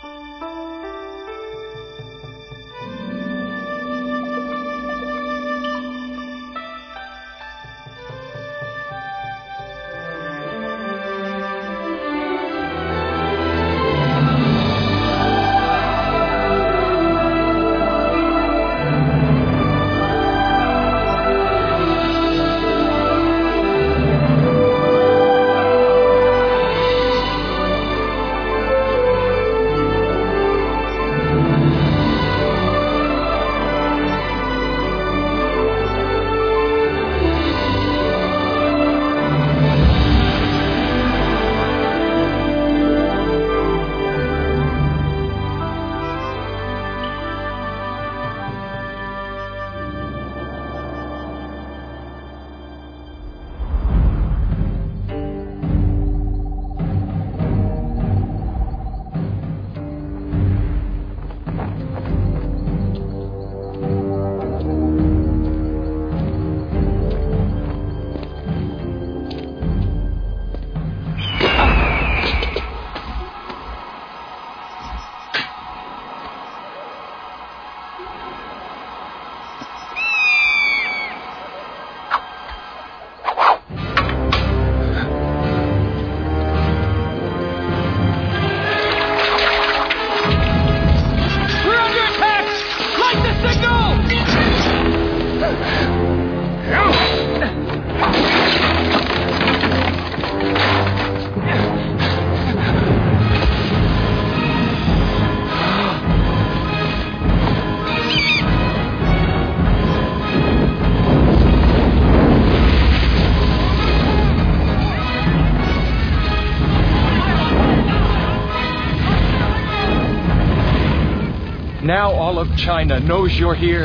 Now all of China knows you're here.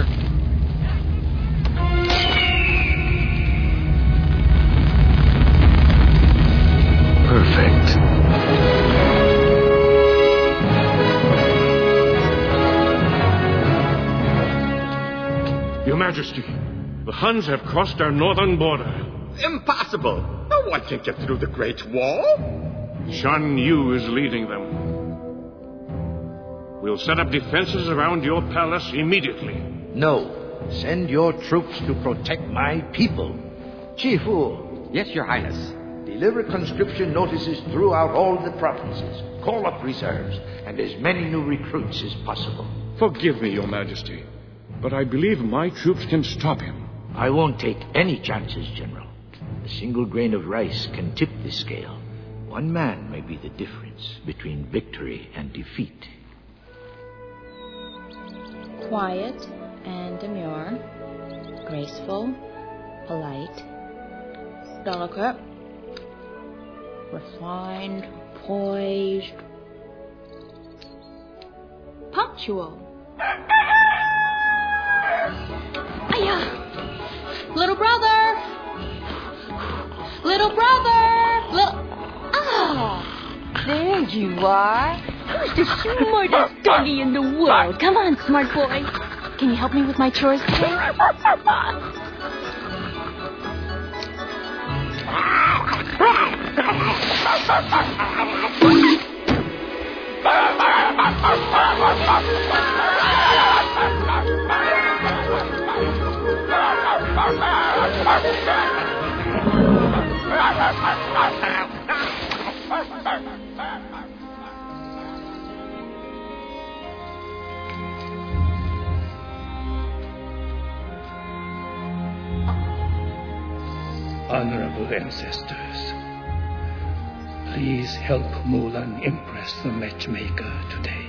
Perfect. Your Majesty, the Huns have crossed our northern border. Impossible! No one can get through the Great Wall. Shan Yu is leading them. We'll set up defenses around your palace immediately. No. Send your troops to protect my people. Chifu. Yes, Your Highness. Deliver conscription notices throughout all the provinces. Call up reserves and as many new recruits as possible. Forgive me, Your Majesty, but I believe my troops can stop him. I won't take any chances, General. A single grain of rice can tip the scale. One man may be the difference between victory and defeat. Quiet and demure, graceful, polite, delicate, refined, poised, punctual. Aya! Little brother! Little brother! Ah! There you are. Who's the smartest doggy in the world? Come on, smart boy. Can you help me with my chores today? Honorable ancestors, please help Mulan impress the matchmaker today.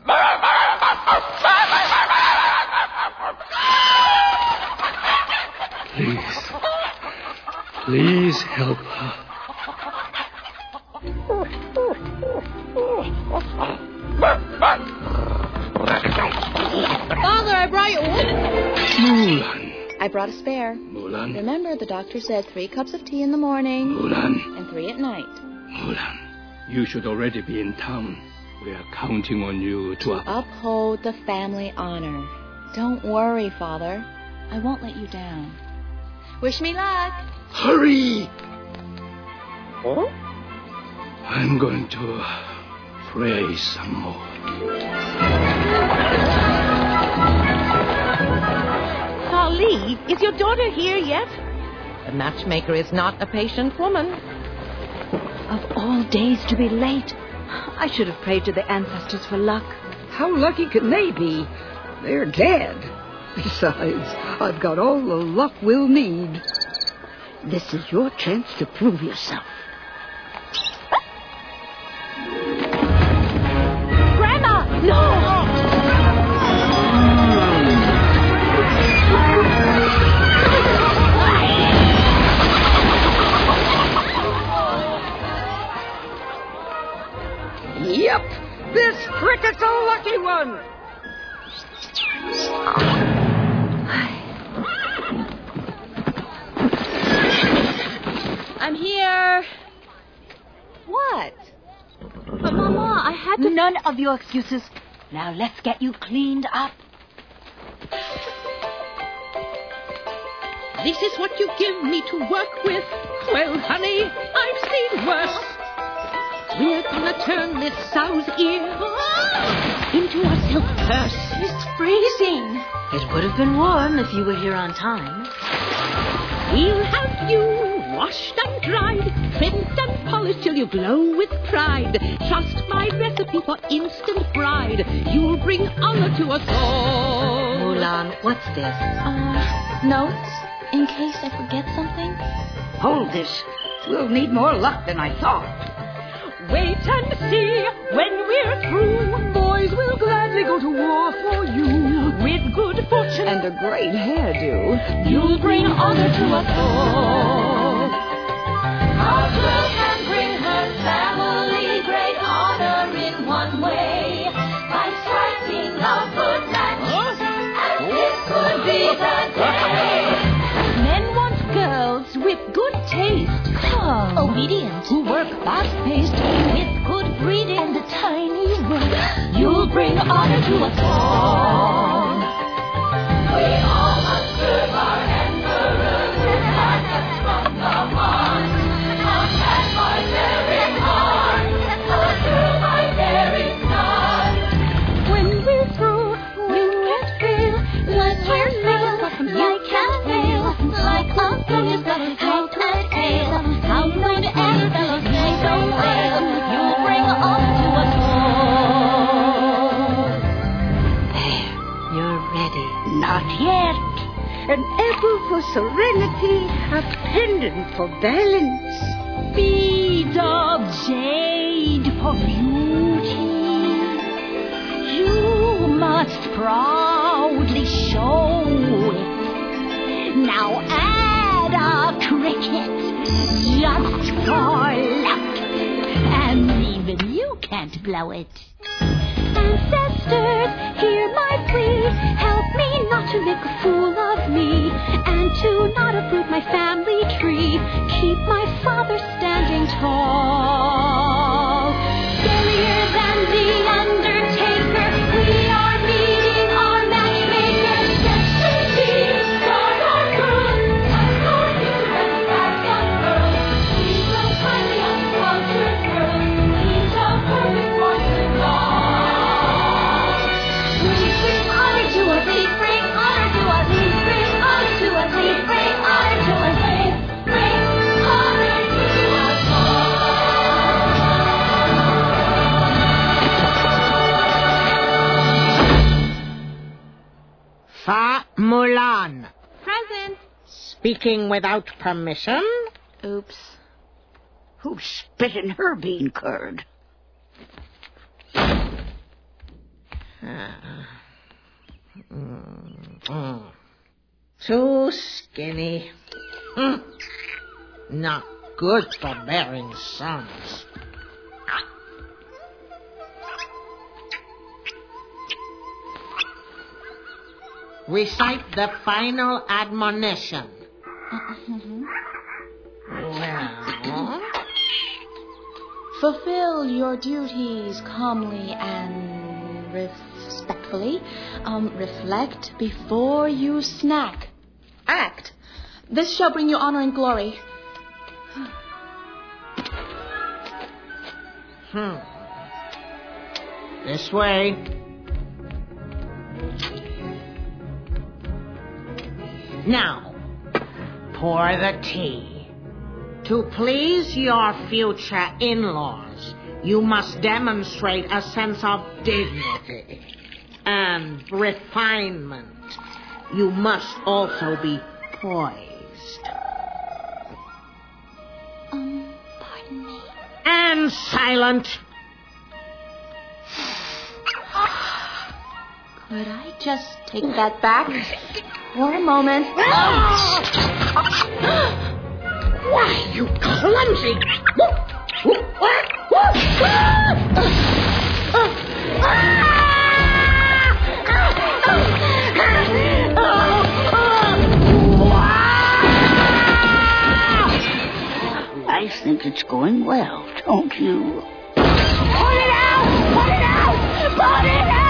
Please help her. Father, I brought you... Mulan. I brought a spare. Mulan. Remember, the doctor said 3 cups of tea in the morning. Mulan. And 3 at night. Mulan, you should already be in town. We are counting on you to uphold the family honor. Don't worry, Father. I won't let you down. Wish me luck. Hurry! Huh? I'm going to Pray some more. Ali, is your daughter here yet? The matchmaker is not a patient woman. Of all days to be late. I should have prayed to the ancestors for luck. How lucky can they be? They're dead. Besides, I've got all the luck we'll need. This is your chance to prove yourself. Grandma! No! Yep, this cricket's a lucky one. I'm here. What? But, Mama, I had to... None of your excuses. Now let's get you cleaned up. This is what you give me to work with. Well, honey, I've seen worse. We're gonna turn this sow's ear into a silk purse. It's freezing. It would have been warm if you were here on time. We'll have you washed and dried, trimmed and polished till you glow with pride. Trust my recipe for instant bride. You'll bring honor to us all. Mulan, what's this? Notes? In case I forget something? Hold this. We'll need more luck than I thought. Wait and see when we're through. Boys will gladly go to war for you. With good fortune And a great hairdo. you'll bring honor to us all. A girl can bring her family great honor in one way, by striking a good match, and this could be the day. Men want girls with good taste. Calm. Obedient. Who work fast-paced with good breeding and a tiny work. You'll bring honor to us all. We all must serve our emperor with hearts from the heart. Not by very hard, but through my very blood. When we're through, you can't feel like we're feel. You can't feel like a goodness that is out and tail. How good and fellows say so well. You'll bring honor to us all. There, you're ready. Not yet. An apple for serenity, a pendant for balance. Beads of jade for beauty. You must proudly show it. Now add a cricket just for luck. And even you can't blow it. Ancestors, hear my plea. Help me not to make a fool of me, and to not uproot my family tree. Keep my father standing tall. Scarier than the Undertaker, we are meeting our matchmaker. Destiny, start our crew, and for you and that young girl, we will kindly uncultured girl, each a perfect porcelain doll. We bring honor to us, we bring honor to us, we bring honor to us, we bring honor to us, Bring honor to us all. Fa Mulan. Present. Speaking without permission? Oops. Who spit in her bean curd? Too skinny. Not good for bearing sons. Recite the final admonition. Well, Fulfill your duties calmly and respectfully. Reflect before you snack. Act. This shall bring you honor and glory. This way. Now, pour the tea. To please your future in-laws, you must demonstrate a sense of dignity and refinement. You must also be poised. Pardon me. And silent. Could I just take that back for a moment? Why, you clumsy! I think it's going well, don't you? Put it out! Put it out! Put it out!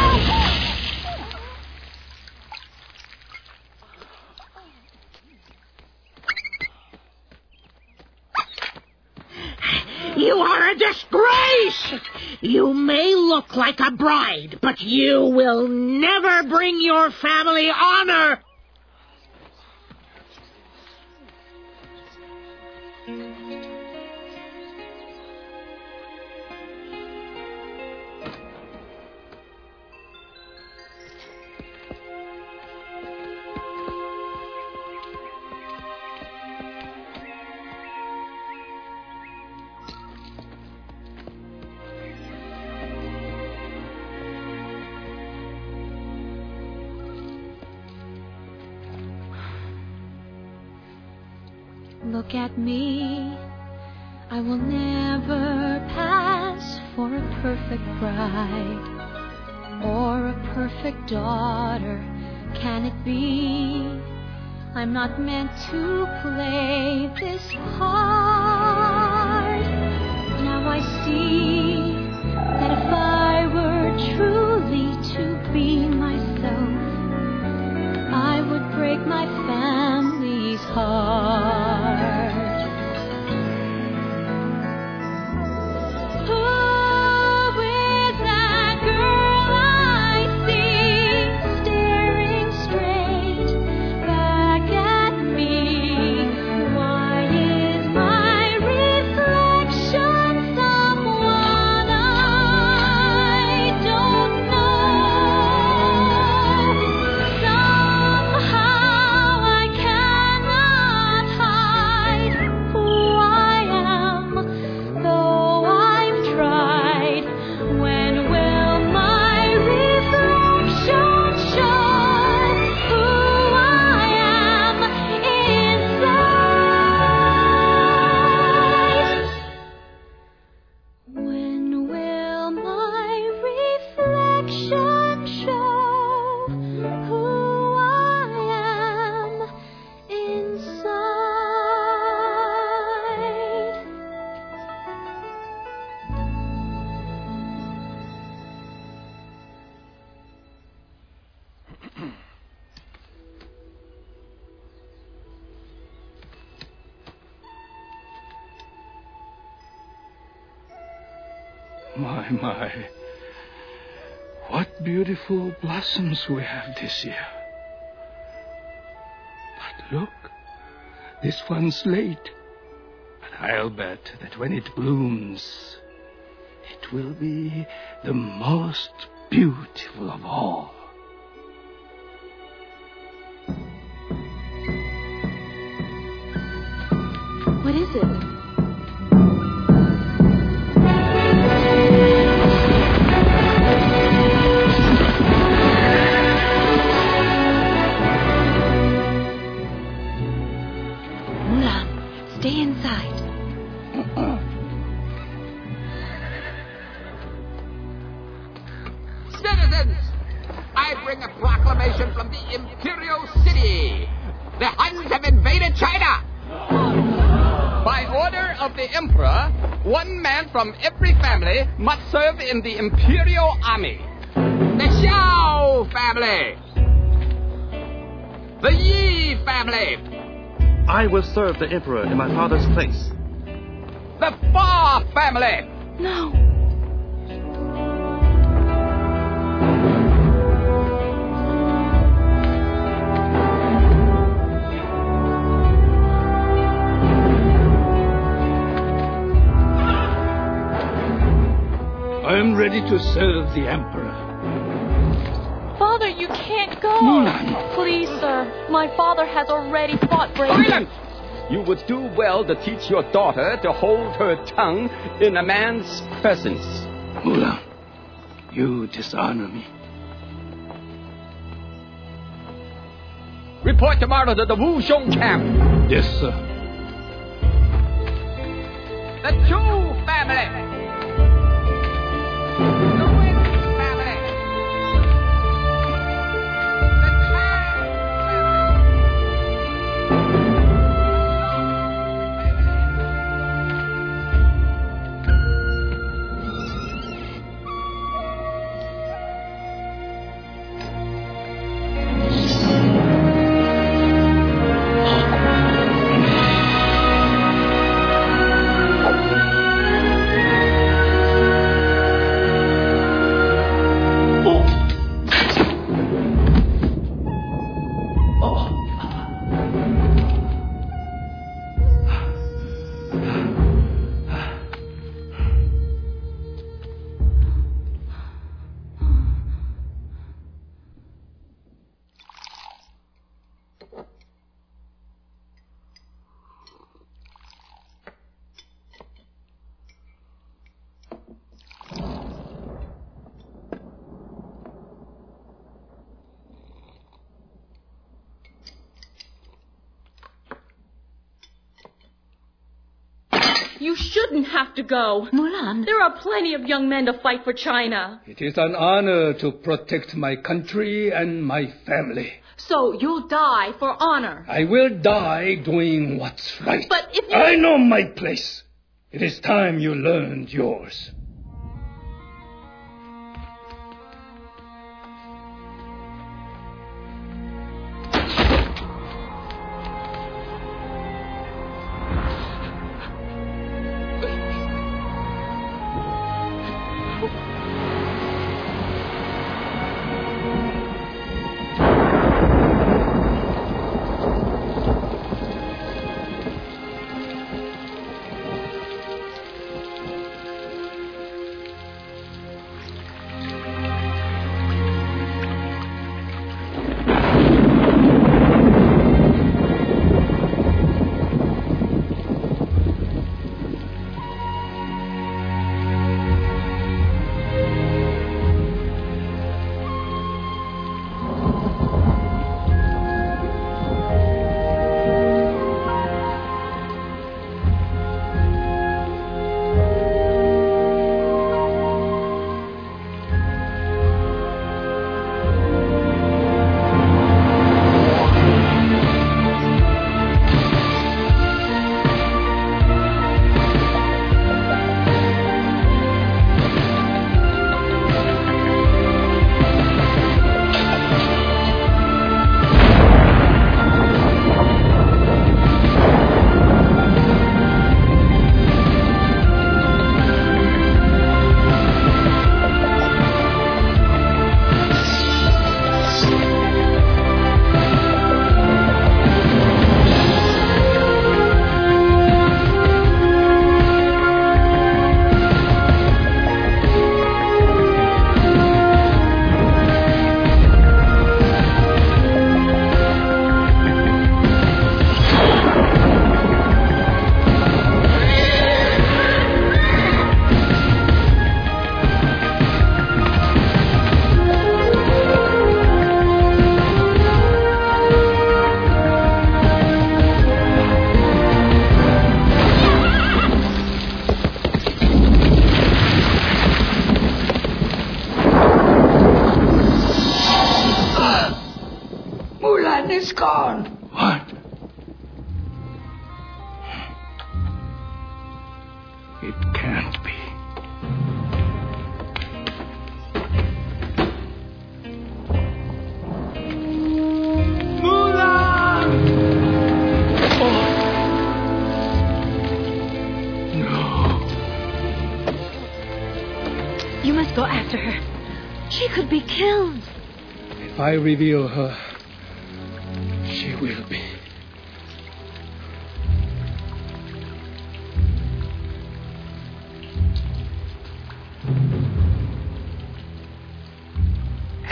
You are a disgrace! You may look like a bride, but you will never bring your family honor! Look at me. I will never pass for a perfect bride or a perfect daughter. Can it be? I'm not meant to play this part. Now I see that if I were truly to be myself, I would break my family's heart. My. What beautiful blossoms we have this year. But look, this one's late. But I'll bet that when it blooms, it will be the most beautiful of all. What is it? Stay inside. Citizens, I bring a proclamation from the Imperial City. The Huns have invaded China. By order of the Emperor, one man from every family must serve in the Imperial Army. The Xiao family. The Yi family. I will serve the Emperor in my father's place. The Fa family. No. I'm ready to serve the Emperor. Father, you can't go. Mulan. Please, sir. My father has already fought bravely. Silence! You would do well to teach your daughter to hold her tongue in a man's presence. Mulan, you dishonor me. Report tomorrow to the Wuxiong camp. Yes, sir. The Chu family. The Wen family. The Chan You shouldn't have to go. Mulan. There are plenty of young men to fight for China. It is an honor to protect my country and my family. So you'll die for honor. I will die doing what's right. But if you... I know my place. It is time you learned yours. Is gone. What? It can't be. Mulan! Oh. No. You must go after her. She could be killed. If I reveal her, she will be.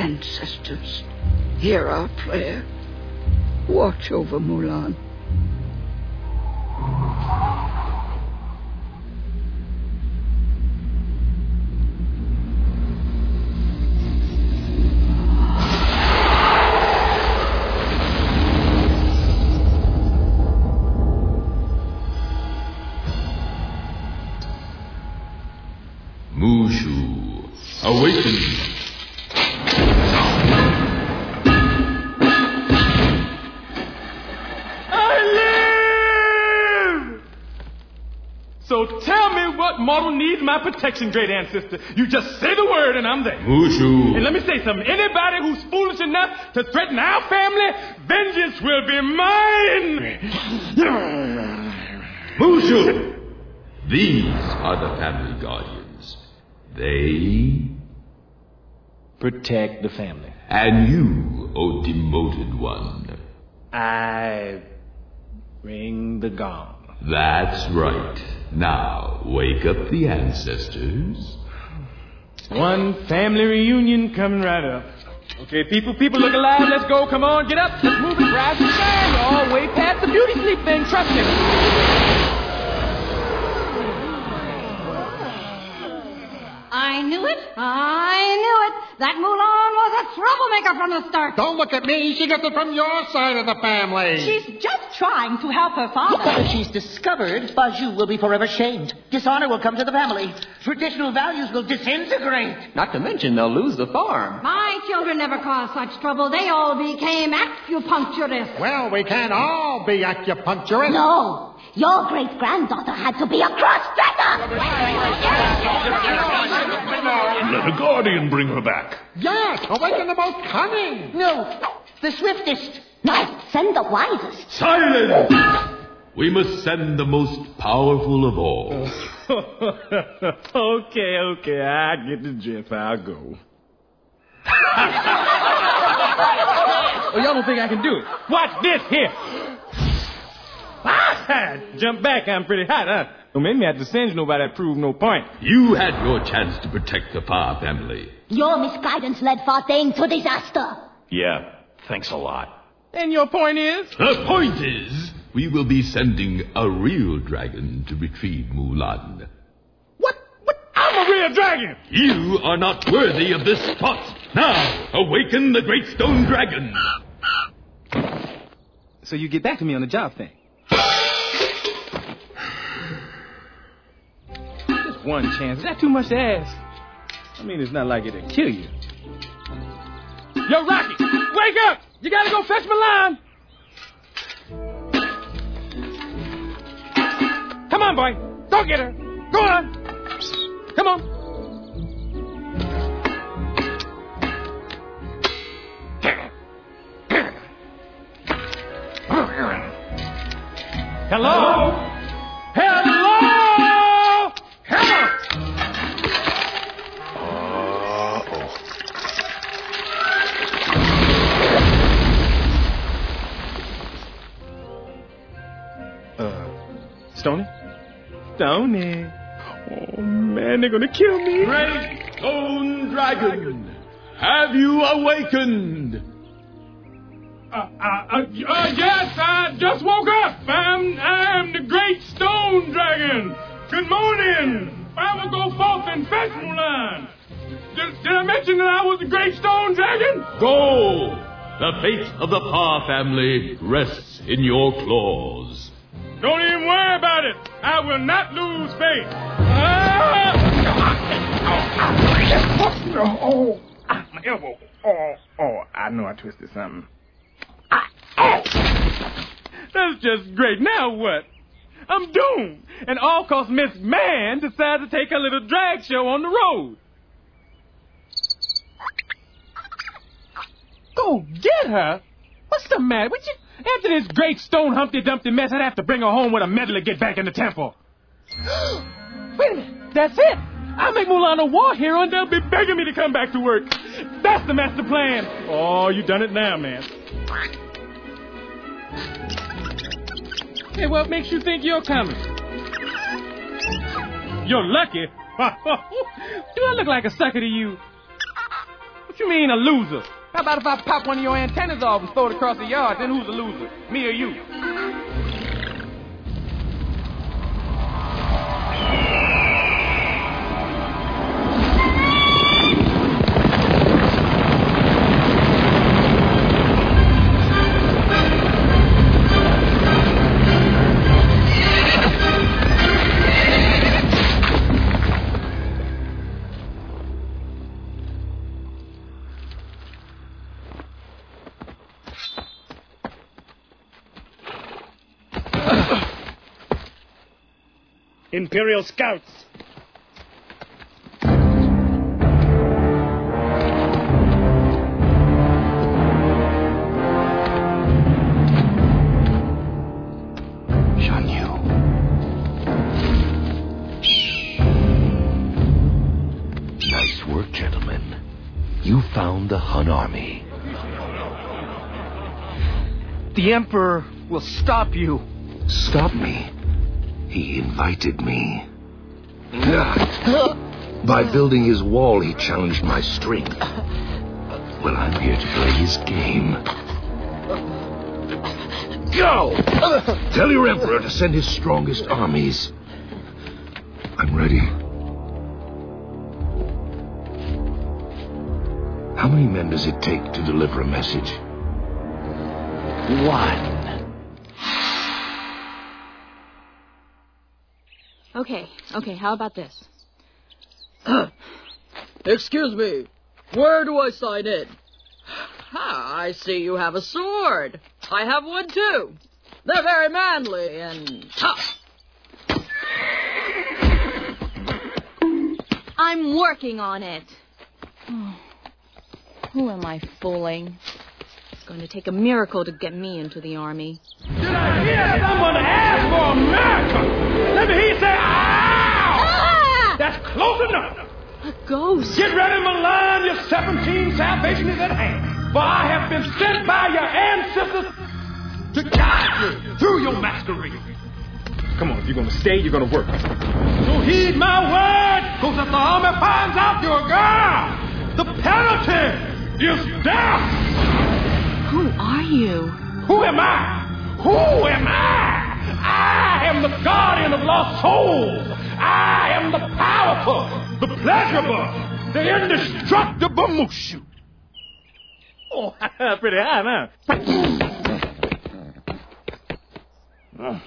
ancestors, hear our prayer. Watch over Mulan. Mushu, awaken! So tell me what mortal needs my protection, great ancestor. You just say the word and I'm there. Mushu. And let me say something. Anybody who's foolish enough to threaten our family, vengeance will be mine. Mushu! These are the family guardians. They protect the family. And you, O demoted one. I ring the gong. That's right. Now, wake up the ancestors. One family reunion coming right up. Okay, people look alive. Let's go. Come on, get up. Let's move it. Rise and shine. You're all way past the beauty sleep thing. Trust me. I knew it. That Mulan was a troublemaker from the start. Don't look at me. She gets it from your side of the family. She's just trying to help her father. But if she's discovered, Baju will be forever shamed. Dishonor will come to the family. Traditional values will disintegrate. Not to mention they'll lose the farm. My children never caused such trouble. They all became acupuncturists. Well, we can't all be acupuncturists. No. Your great-granddaughter had to be a cross-dresser! Let a guardian bring her back. Yes, awaken the most cunning. No, the swiftest. No, send the wisest. Silence! We must send the most powerful of all. Okay, I get the drift. I'll go. Oh, y'all don't think I can do it? Watch this here. Jump back, I'm pretty hot, huh? Don't make me have to singe nobody that proved no point. You had your chance to protect the Fa family. Your misguidance led Fa Deng to disaster. Yeah, thanks a lot. And your point is? The point is, we will be sending a real dragon to retrieve Mulan. What? I'm a real dragon! You are not worthy of this spot. Now, awaken the great stone dragon. So you get back to me on the job thing. Just one chance. Is that too much to ask? I mean, it's not like it'll kill you. Yo, Rocky, wake up! You gotta go fetch Milan! Come on, boy. Go get her. Go on. Come on. Hello? Hello? Hello? Stony? Stony. Oh, man, they're gonna kill me. Great stone dragon, have you awakened? Yes, I just woke up. I am the great stone dragon. Good morning. I will go forth and fetch Mulan. Did I mention that I was the great stone dragon? Go! The fate of the Pa family rests in your claws. Don't even worry about it. I will not lose faith. My elbow. Oh, I know I twisted something. That's just great. Now what? I'm doomed. And all cause Miss Man decided to take a little drag show on the road. Go get her? What's the matter with you? After this great stone Humpty Dumpty mess, I'd have to bring her home with a medal to get back in the temple. Wait a minute. That's it. I'll make Mulan a war hero and they'll be begging me to come back to work. That's the master plan. Oh, you done it now, man. Hey, what makes you think you're coming? You're lucky. Do I look like a sucker to you? What you mean, a loser? How about if I pop one of your antennas off and throw it across the yard? Then who's a loser? Me or you? Imperial scouts! Shan Yu. Nice work, gentlemen. You found the Hun army. The Emperor will stop you. Stop me? He invited me. By building his wall, he challenged my strength. Well, I'm here to play his game. Go! Tell your Emperor to send his strongest armies. I'm ready. How many men does it take to deliver a message? 1. Okay, how about this? Excuse me, where do I sign in? I see you have a sword. I have one too. They're very manly and tough. I'm working on it. Oh, who am I fooling? It's going to take a miracle to get me into the army. Did I hear someone ask for a miracle? Let me hear you say, ow! Ah! That's close enough. A ghost. Get ready, Milan. Your 17th salvation is at hand. For I have been sent by your ancestors to guide you through your masquerade. Come on, if you're going to stay, you're going to work. So heed my word, because if the army finds out you're a girl, the penalty is death. Who are you? Who am I? Who am I? I am the guardian of lost souls. I am the powerful, the pleasurable, the indestructible Mushu. Oh, pretty high, huh?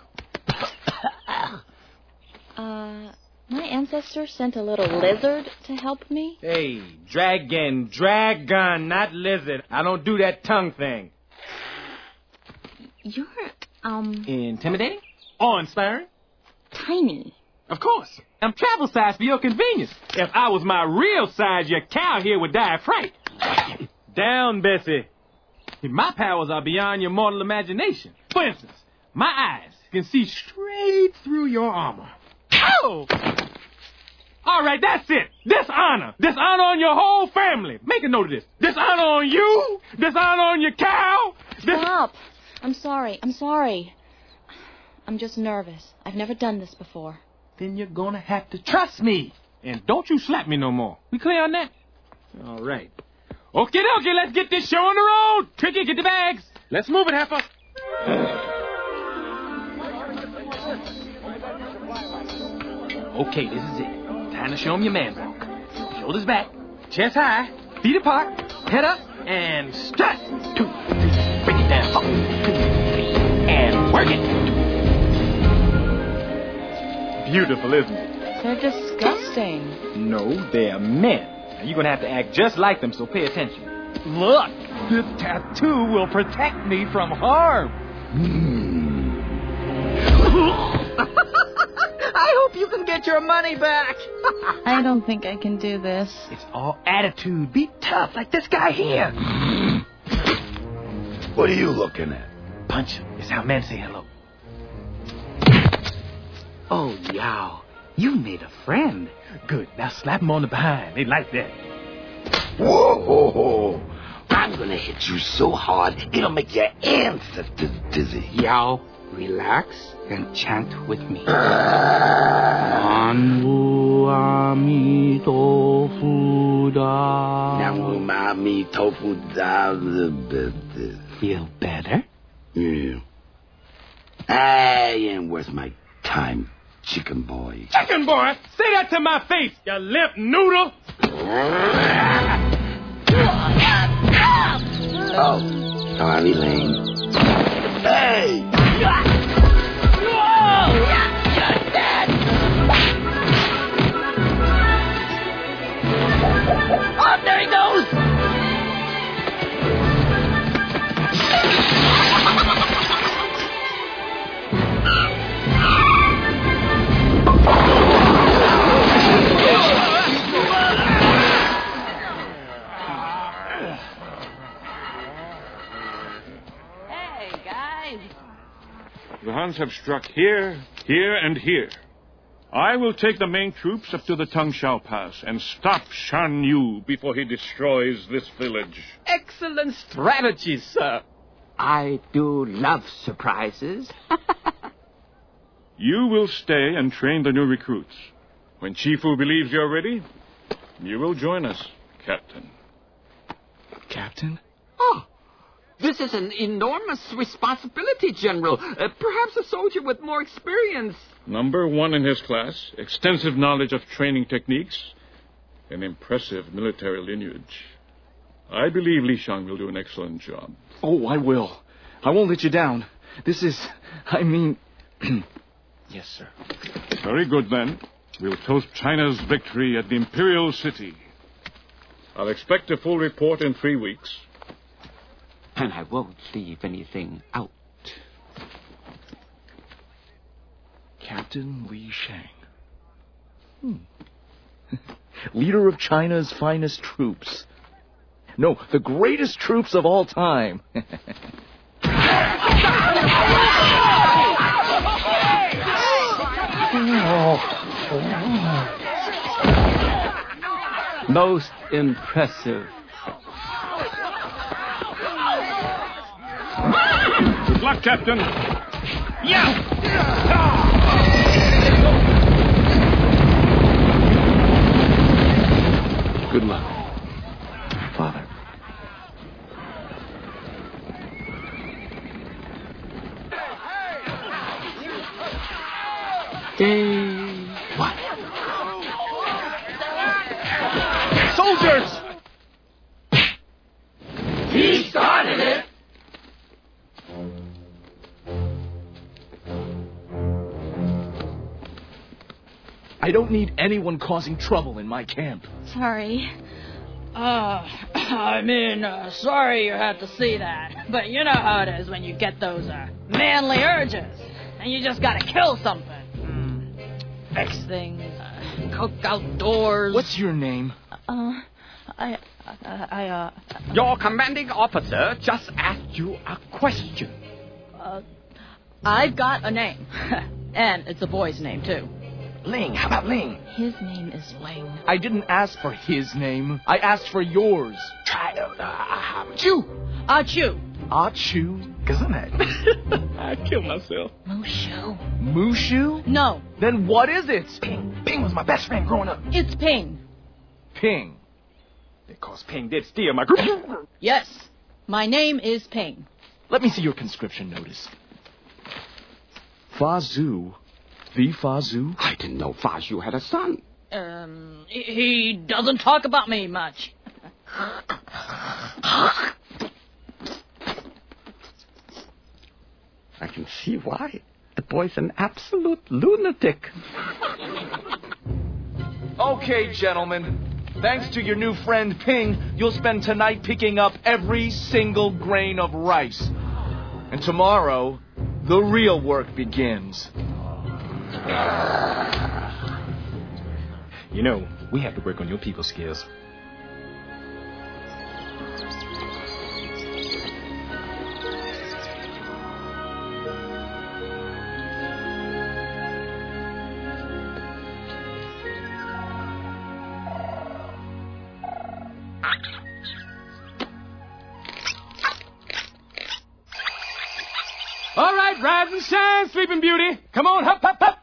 My ancestors sent a little lizard to help me. Hey, dragon, not lizard. I don't do that tongue thing. You're, Intimidating? Or inspiring? Tiny. Of course. I'm travel size for your convenience. If I was my real size, your cow here would die of fright. Down, Bessie. My powers are beyond your mortal imagination. For instance, my eyes can see straight through your armor. Oh! All right, that's it. Dishonor. Dishonor on your whole family. Make a note of this. Dishonor on you. Dishonor on your cow. Stop. I'm sorry. I'm just nervous. I've never done this before. Then you're gonna have to trust me. And don't you slap me no more. We clear on that? All right. Okie dokie, let's get this show on the road. Tricky, get the bags. Let's move it, Heifer. Okay, this is it. Time to show him your man walk. Shoulders back, chest high, feet apart, head up, and strut. 2, 3, bring it down. 4, 2, 3, and work it. Beautiful, isn't it? They're disgusting. No, they're men. Now, you're going to have to act just like them, so pay attention. Look, this tattoo will protect me from harm. I hope you can get your money back. I don't think I can do this. It's all attitude. Be tough, like this guy here. What are you looking at? Punch him. It's how men say hello. Oh, Yao, you made a friend. Good. Now slap him on the behind. They like that. Whoa! I'm gonna hit you so hard, it'll make your ancestors dizzy. Yao, relax and chant with me. Namu Amito Buddha. Namu me tofu down a bit. Feel better? Yeah. I ain't worth my time, chicken boy. Chicken boy? Say that to my face, you limp noodle! Oh, sorry, Lane. Hey! Oh, there he goes! Hey, guys. The Huns have struck here, here, and here. I will take the main troops up to the Tungshao Pass and stop Shan Yu before he destroys this village. Excellent strategy, sir. I do love surprises. You will stay and train the new recruits. When Chifu believes you're ready, you will join us, Captain. Captain? Oh, this is an enormous responsibility, General. Perhaps a soldier with more experience. Number one in his class, extensive knowledge of training techniques, and impressive military lineage. I believe Li Shang will do an excellent job. Oh, I will. I won't let you down. This is... Yes, sir. Very good, then. We'll toast China's victory at the Imperial City. I'll expect a full report in 3 weeks. And I won't leave anything out. Captain Li Shang. Leader of China's finest troops. No, the greatest troops of all time. Most impressive. Good luck, Captain. Good luck, Father. What? Soldiers! He started it! I don't need anyone causing trouble in my camp. Sorry. Sorry you had to see that. But you know how it is when you get those manly urges. And you just gotta kill something. Fix things, cook outdoors. What's your name? Your commanding officer just asked you a question. I've got a name. And it's a boy's name, too. Ling. How about Ling? His name is Ling. I didn't ask for his name. I asked for yours. Try Chu. Chu. Chu. Gesundheit. I'd kill myself. Mushu. Mushu? No. Then what is it? Ping. Ping was my best friend growing up. It's Ping. Ping. Because Ping did steal my group. Yes. My name is Ping. Let me see your conscription notice. Fa Zhu. The Fa Zhu? I didn't know Fa Zhu had a son. He doesn't talk about me much. I can see why. The boy's an absolute lunatic. Okay, gentlemen. Thanks to your new friend Ping, you'll spend tonight picking up every single grain of rice. And tomorrow, the real work begins. You know, we have to work on your people skills. All right, rise and shine, Sleeping Beauty. Come on, hop, hop, hop.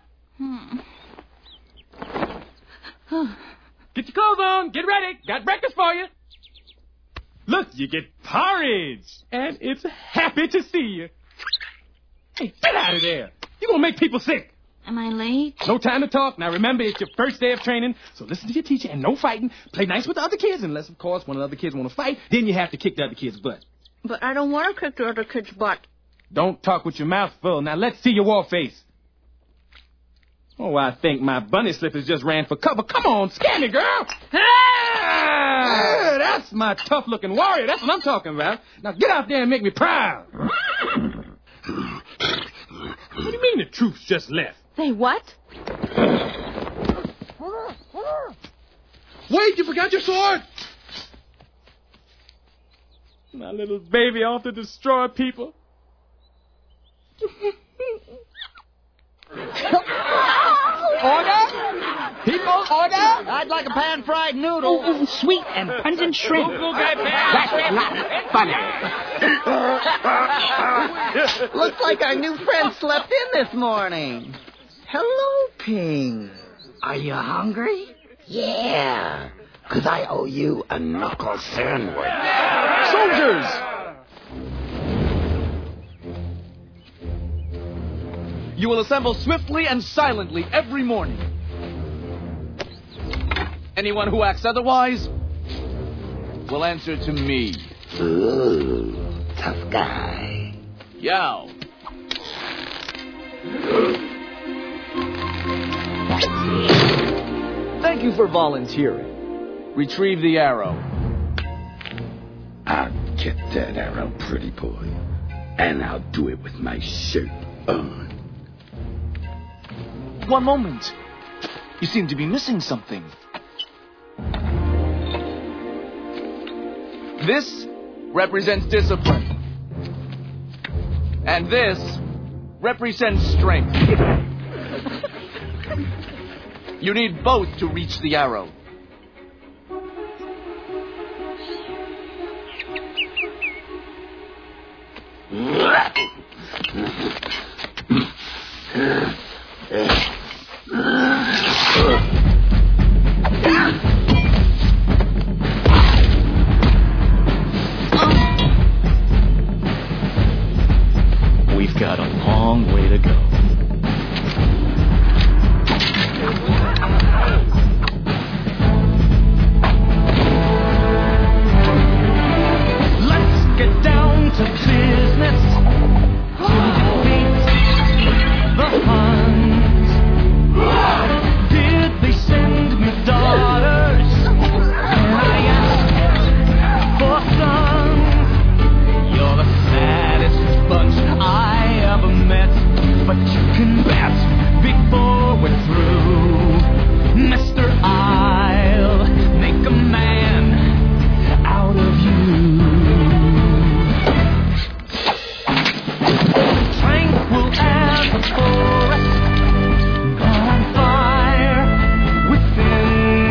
Get your clothes on. Get ready. Got breakfast for you. Look, you get porridge. And it's happy to see you. Hey, get out of there. You're going to make people sick. Am I late? No time to talk. Now, remember, it's your first day of training, so listen to your teacher and no fighting. Play nice with the other kids, unless, of course, one of the other kids want to fight. Then you have to kick the other kid's butt. But I don't want to kick the other kid's butt. Don't talk with your mouth full. Now, let's see your war face. Oh, I think my bunny slippers just ran for cover. Come on, scare me, girl. Ah, that's my tough-looking warrior. That's what I'm talking about. Now, get out there and make me proud. What do you mean the troops just left? They what? Wait, you forgot your sword. My little baby off to destroy people. Order? People, order? I'd like a pan-fried noodle. Sweet and pungent shrimp. That's not funny. Looks like our new friend slept in this morning. Hello, Ping. Are you hungry? Yeah, 'cause I owe you a knuckle sandwich. Soldiers! You will assemble swiftly and silently every morning. Anyone who acts otherwise will answer to me. Ooh, tough guy. Yao. Thank you for volunteering. Retrieve the arrow. I'll get that arrow, pretty boy. And I'll do it with my shirt on. One moment. You seem to be missing something. This represents discipline. And this represents strength. You need both to reach the arrow. We've got a long way to go. Let's get down to business. To defeat the Huns. Did they send me daughters? And I asked for sons. You're the saddest bunch I ever met, but you can bet before we're through, Mister, I'll make a man out of you. Tranquil as a forest, on fire within.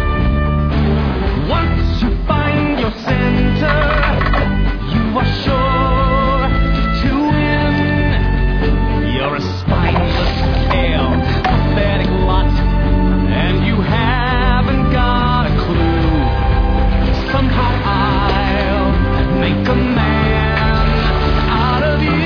Once you find your center, you are sure to win. You're a spineless tail, pathetic lot, and you haven't got a clue. Somehow I'll make a man out of you.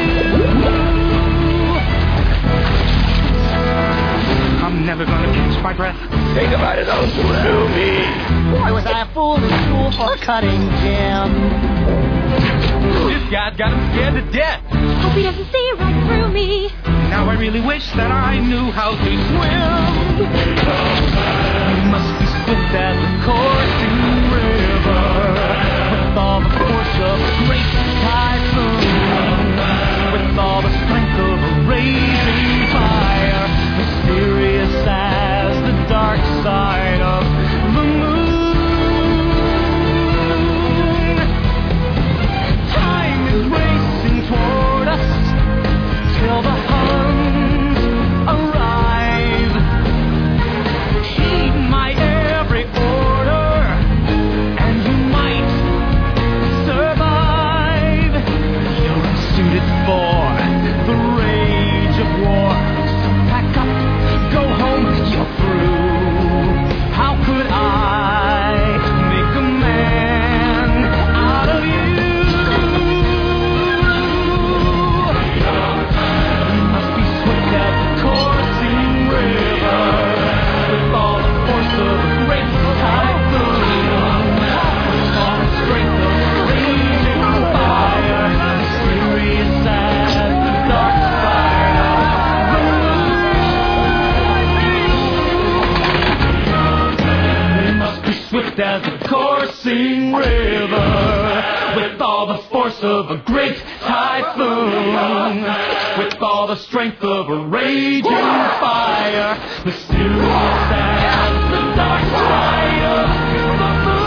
I'm never gonna catch my breath. Think about it, those who knew me. Boy, was I a fool in school for cutting Jim. This guy's got him scared to death. Hope he doesn't see right through me. Now I really wish that I knew how to swim. You must be swift as a coursing river, with all the force of a great typhoon, with all the strength of a raging fire, mysterious as the dark side of the moon. Time is racing toward us till the Huns arrive. as a coursing river, with all the force of a great typhoon, with all the strength of a raging fire, mysterious as the dark side of the moon.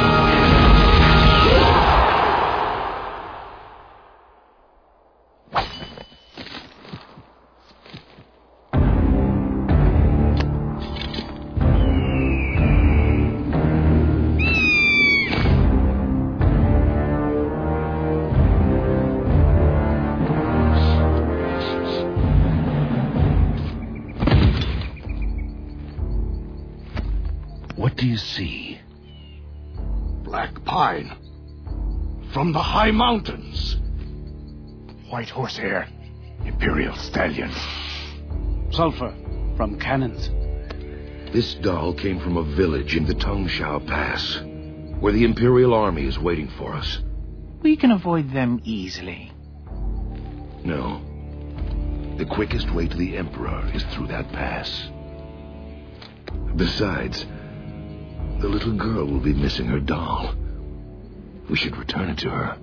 What do you see? Black pine. From the high mountains. White horsehair. Imperial stallions. Sulfur from cannons. This doll came from a village in the Tung Shao Pass, where the Imperial Army is waiting for us. We can avoid them easily. No. The quickest way to the Emperor is through that pass. Besides, the little girl will be missing her doll. We should return it to her.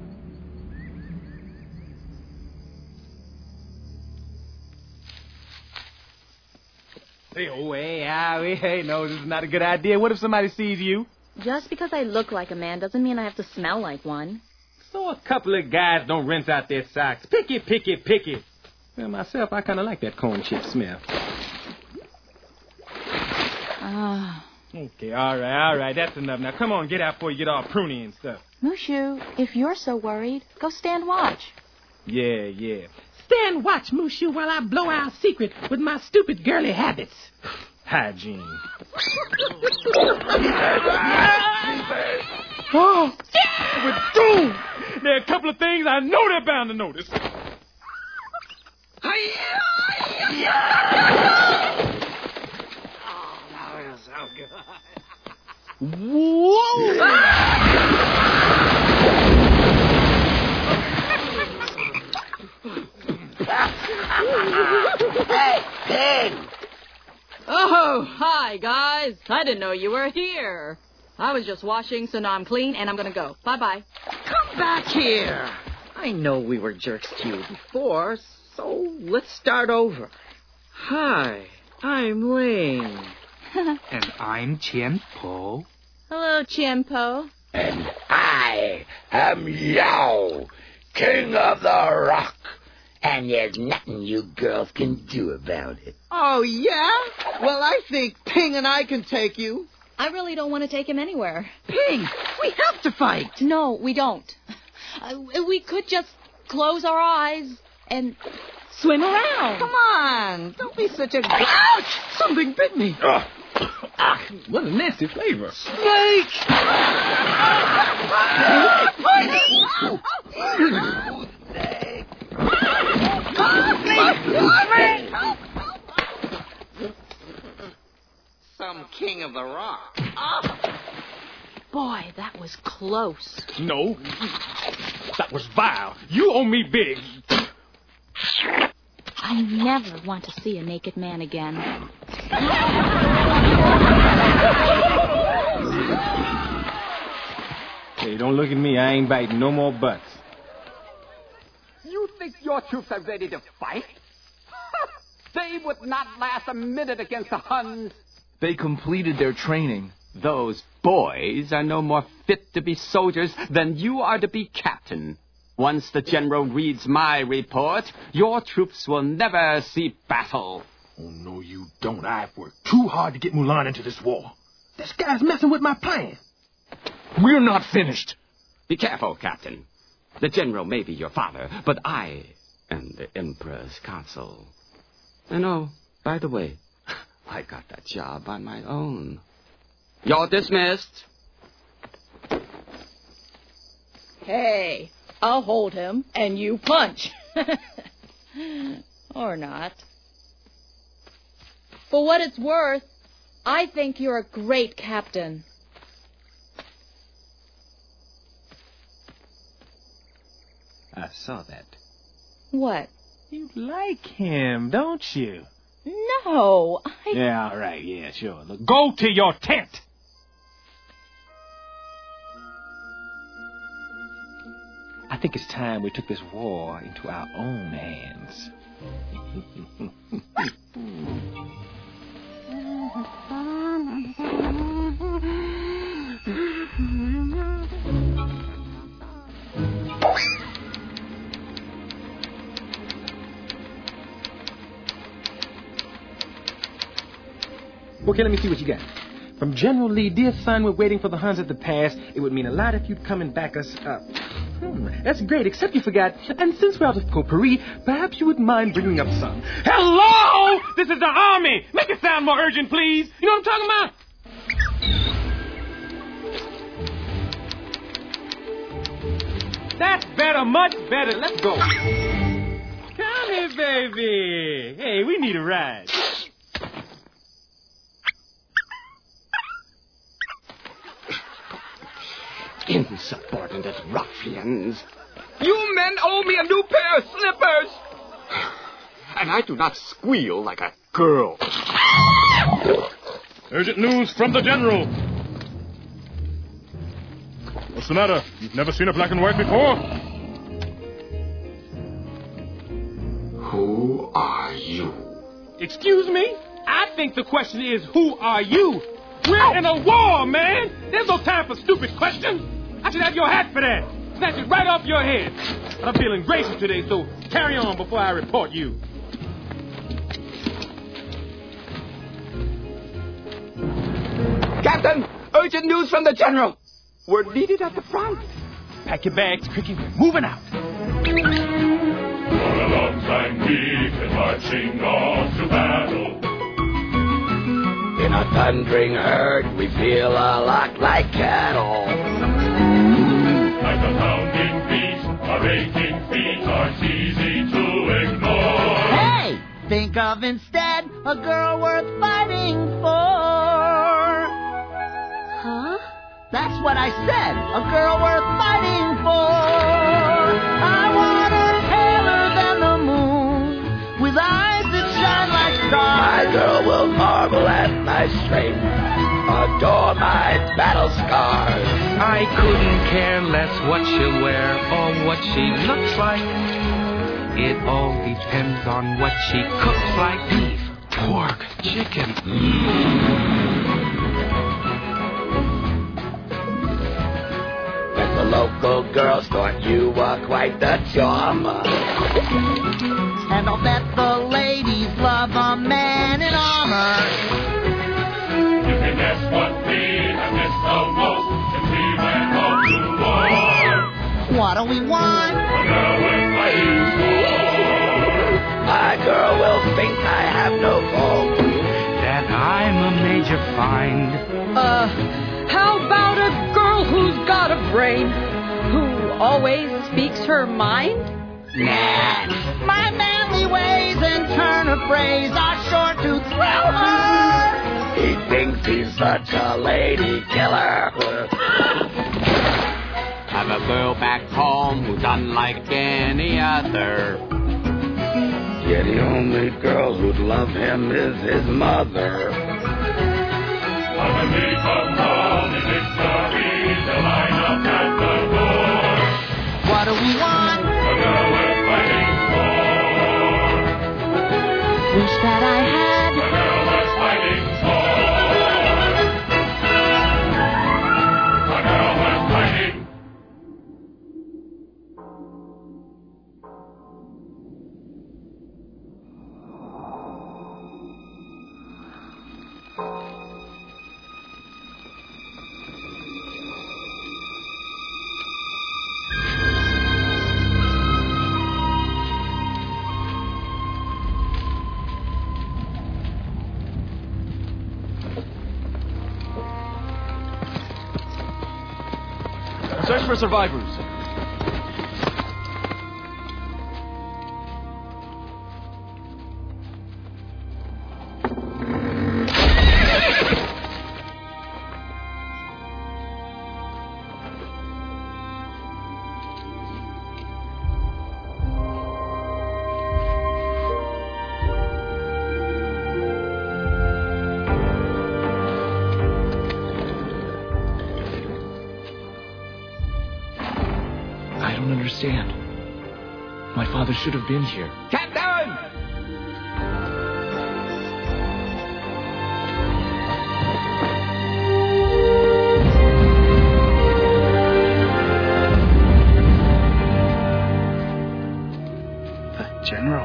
Hey, no, this is not a good idea. What if somebody sees you? Just because I look like a man doesn't mean I have to smell like one. So a couple of guys don't rinse out their socks. Picky, picky, picky. Well, myself, I kind of like that corn chip smell. Okay, all right. That's enough. Now, come on, get out before you get all pruny and stuff. Mushu, if you're so worried, go stand watch. Yeah. Stand watch, Mushu, while I blow our secret with my stupid girly habits. Hygiene. Oh, we're doomed. There are a couple of things I know they're bound to notice. Hey, Pig! Oh, hi, guys. I didn't know you were here. I was just washing, so now I'm clean, and I'm gonna go. Bye-bye. Come back here. I know we were jerks to you before, so let's start over. Hi, I'm Ling. And I'm Qianpo. Hello, Qianpo. And I am Yao, King of the Rock. And there's nothing you girls can do about it. Oh, yeah? Well, I think Ping and I can take you. I really don't want to take him anywhere. Ping, we have to fight. No, we don't. We could just close our eyes and swim around. Come on, don't be such a... Ouch! Something bit me. What a nasty flavor. Snake! Some king of the rock. Boy, that was close. No, that was vile. You owe me big. I never want to see a naked man again. Hey, don't look at me. I ain't biting no more butts. You think your troops are ready to fight? They would not last a minute against the Huns. They completed their training. Those boys are no more fit to be soldiers than you are to be captain. Once the general reads my report, your troops will never see battle. Oh, no, you don't. I've worked too hard to get Mulan into this war. This guy's messing with my plan. We're not finished. Be careful, Captain. The general may be your father, but I am the Emperor's consul. And oh, by the way, I got that job on my own. You're dismissed. Hey, I'll hold him, and you punch. Or not. For what it's worth, I think you're a great captain. I saw that. What? You like him, don't you? No, Yeah, all right, yeah, sure. Look, go to your tent. I think it's time we took this war into our own hands. Okay, let me see what you got. From General Lee, dear son, we're waiting for the Huns at the pass. It would mean a lot if you'd come and back us up. That's great, except you forgot. And since we're out of potpourri, perhaps you wouldn't mind bringing up some. Hello! This is the Army! Make it sound more urgent, please. You know what I'm talking about? That's better, much better. Let's go. Come here, baby. Hey, we need a ride. Insubordinate ruffians. You men owe me a new pair of slippers. And I do not squeal like a girl. Urgent news from the General. What's the matter? You've never seen a black and white before? Who are you? Excuse me? I think the question is, who are you? We're in a war, man! There's no time for stupid questions! I should have your hat for that! Snatch it right off your head! But I'm feeling gracious today, so carry on before I report you. Captain, urgent news from the General. We're needed at the front. Pack your bags, Cricky. We're moving out. For a long time we've been marching off to battle. In a thundering herd, we feel a lot like cattle. Like a pounding beat, our aching feet aren't easy to ignore. Hey! Think of instead a girl worth fighting for. Huh? That's what I said. A girl worth fighting for. I want her paler than the moon, with eyes that shine like stars. My girl will marvel at my strength, adore my battle scars. I couldn't care less what she'll wear or what she looks like. It all depends on what she cooks like. Beef, pork, chicken. At the local girl store, you are quite the charmer. And I'll bet the ladies love a man in armor. You can guess what we have missed the most since we went off to war. What do we want? A girl we're fighting for. My girl will think I have no fault. That I'm a major find. How about a girl who's got a brain? Who always speaks her mind? Nah, my manly ways and turn of phrase are sure to thrill her. He thinks he's such a lady killer. Have a girl back home who's unlike any other. Yet the only girl who'd love him is his mother. But when we come home in victory, they'll line up at the door. What do we want? A girl we're fighting for. Wish that I had. A girl we're fighting for. A girl we're fighting. Search for survivors. don't understand. My father should have been here. Captain! The General.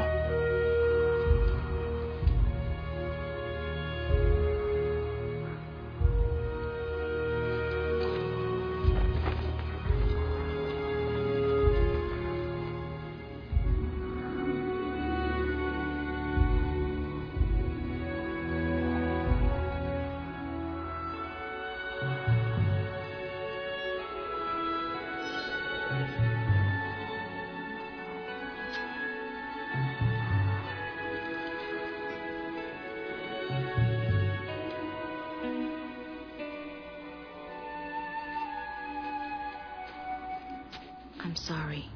I'm sorry.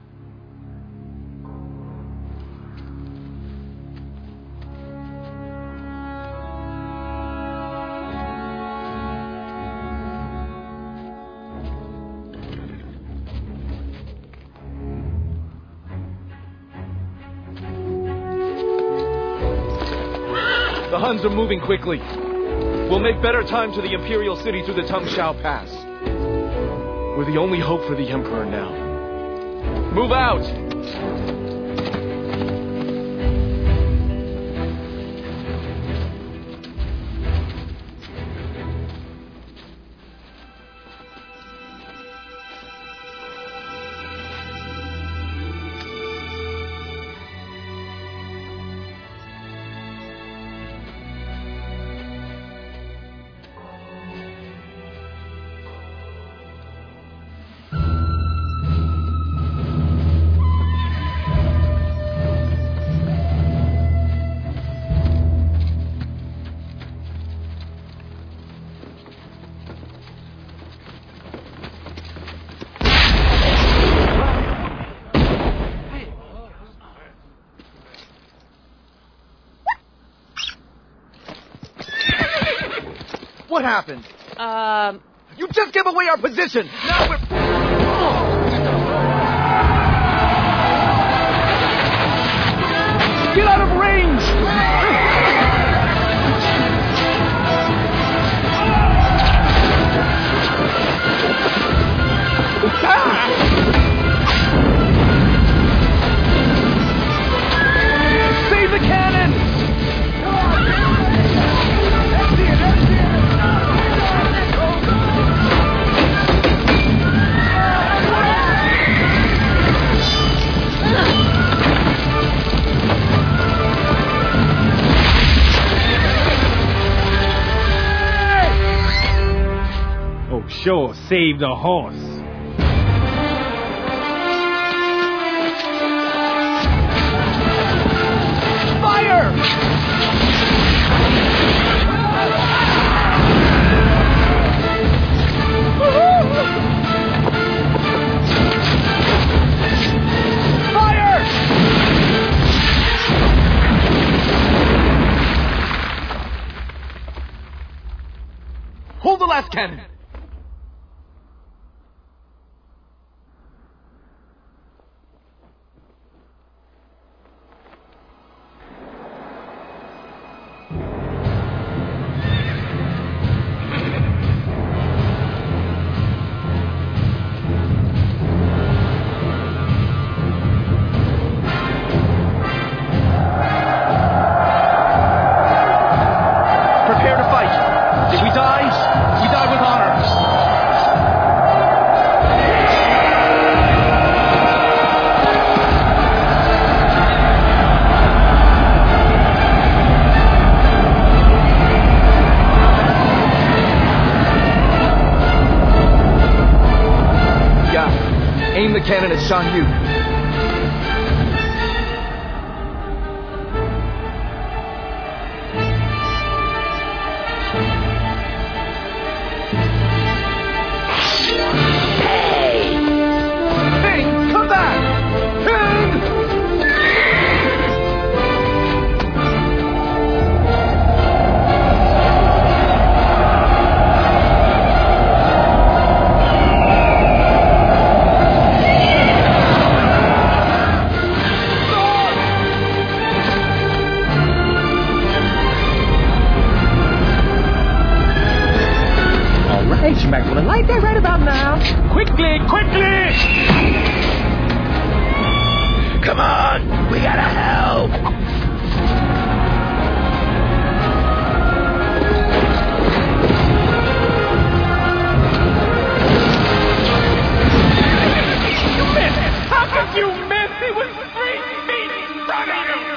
The Huns are moving quickly. We'll make better time to the Imperial City through the Tungshao Pass. We're the only hope for the Emperor now. Move out! What happened? You just gave away our position! Now we're... Get out of range! Save the cannon! Oh, sure, save the horse. Fire! Fire! Hold the last cannon! Prepare to fight. If we die, we die with honor. Yeah, aim the cannon at Shan Yu. Hey, you might want to light that right about now. Quickly, quickly! Come on! We gotta help! How could you miss? He was 3 feet in front of you!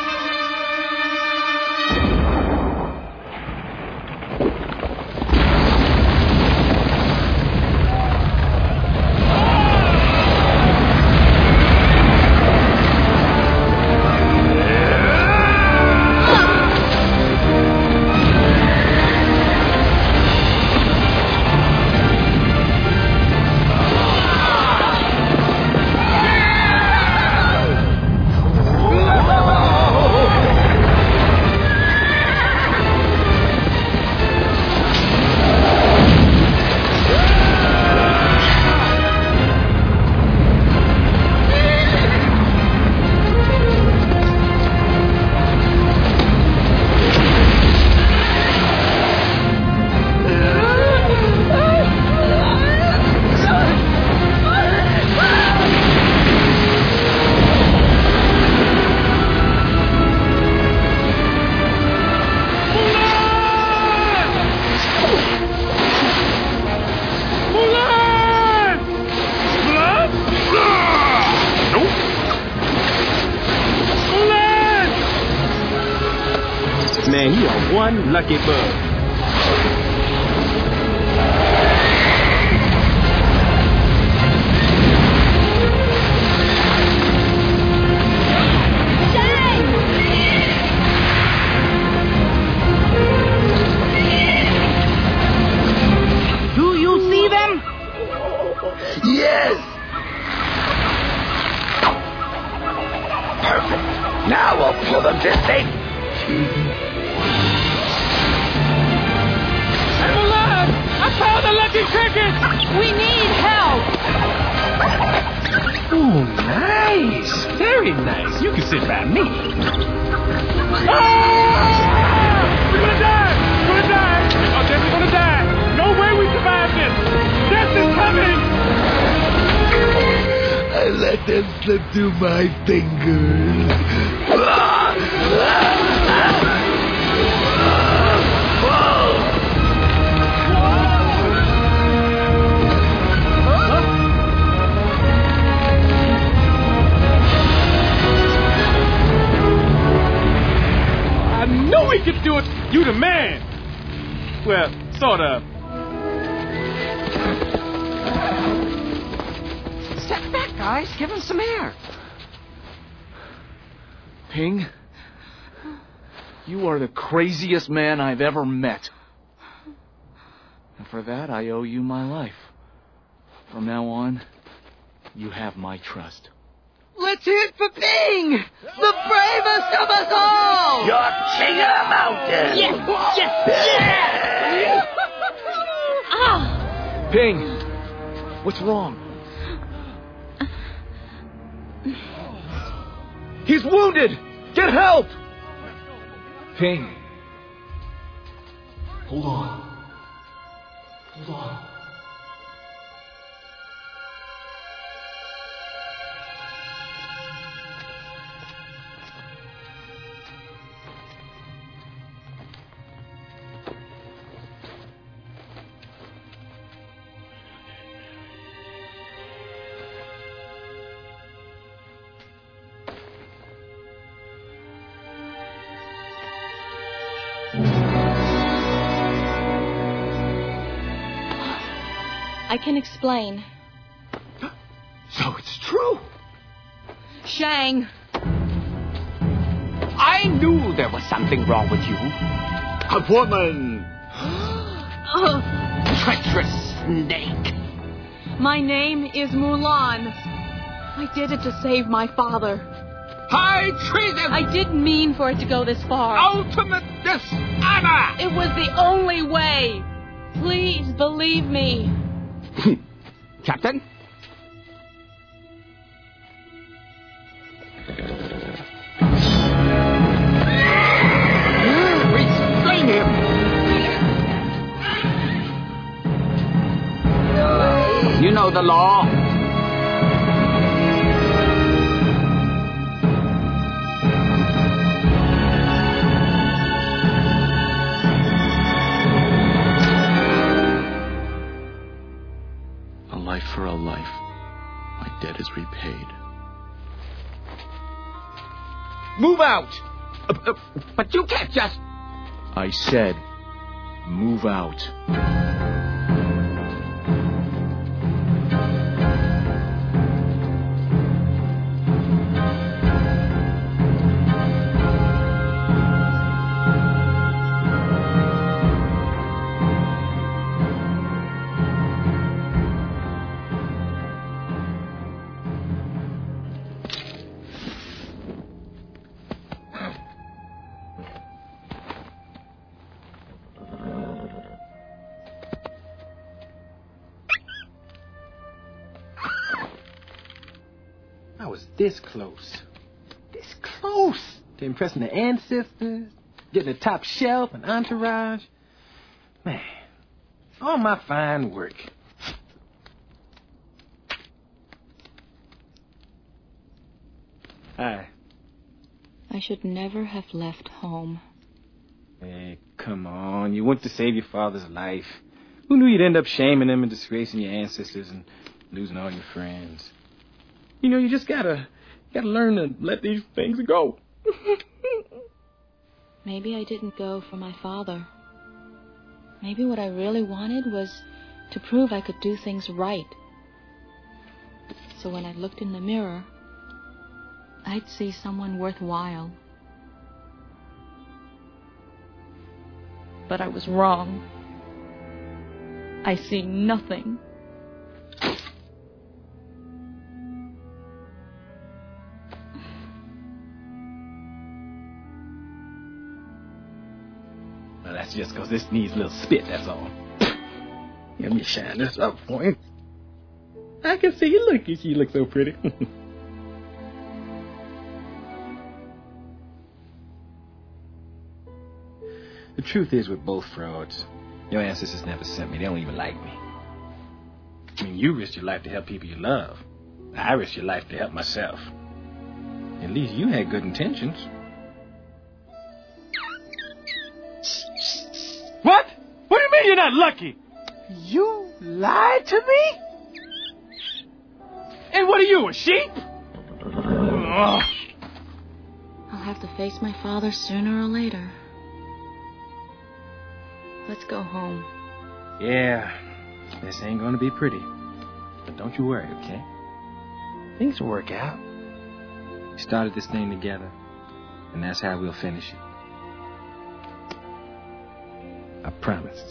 Man, you are one lucky bug. Do you see them? Yes! Perfect. Now we'll pull them to safety. I'm alive! I found the lucky ticket! We need help! Oh, nice! Very nice. You can sit by me. Ah! We're gonna die! We're gonna die! Oh, definitely gonna die! No way we survive this! Death is coming! I let them slip through my fingers. I knew we could do it! You the man! Well, sort of. Step back, guys. Give him some air. Ping, you are the craziest man I've ever met. And for that, I owe you my life. From now on, you have my trust. Let's hit for Ping! The bravest of us all! You're king of the mountain! Yes! Yes! Yes! Ah! Ping, what's wrong? He's wounded! Get help! Ping. Hold on. Hold on. I can explain. So it's true. Shang. I knew there was something wrong with you. A woman. Treacherous snake. My name is Mulan. I did it to save my father. High treason! I didn't mean for it to go this far. Ultimate dishonor! It was the only way. Please believe me. Captain? Restrain him! follow the law. A life for a life. My debt is repaid. Move out! But you can't just... I said, move out. I was this close to impressing the ancestors, getting a top shelf, an entourage. Man, all my fine work. Hi. I should never have left home. Hey, come on. You went to save your father's life. Who knew you'd end up shaming him and disgracing your ancestors and losing all your friends? You know, you just gotta learn to let these things go. Maybe I didn't go for my father. Maybe what I really wanted was to prove I could do things right. So when I looked in the mirror, I'd see someone worthwhile. But I was wrong. I see nothing. Well, that's just because this needs a little spit, that's all. Let me shine this up for you. I can see you looking. You look so pretty. The truth is, we're both frauds. Your ancestors never sent me. They don't even like me. I mean, you risked your life to help people you love. I risked your life to help myself. At least you had good intentions. What? What do you mean you're not lucky? You lied to me? And what are you, a sheep? I'll have to face my father sooner or later. Let's go home. Yeah, this ain't gonna be pretty. But don't you worry, okay? Things will work out. We started this thing together, and that's how we'll finish it. I promise.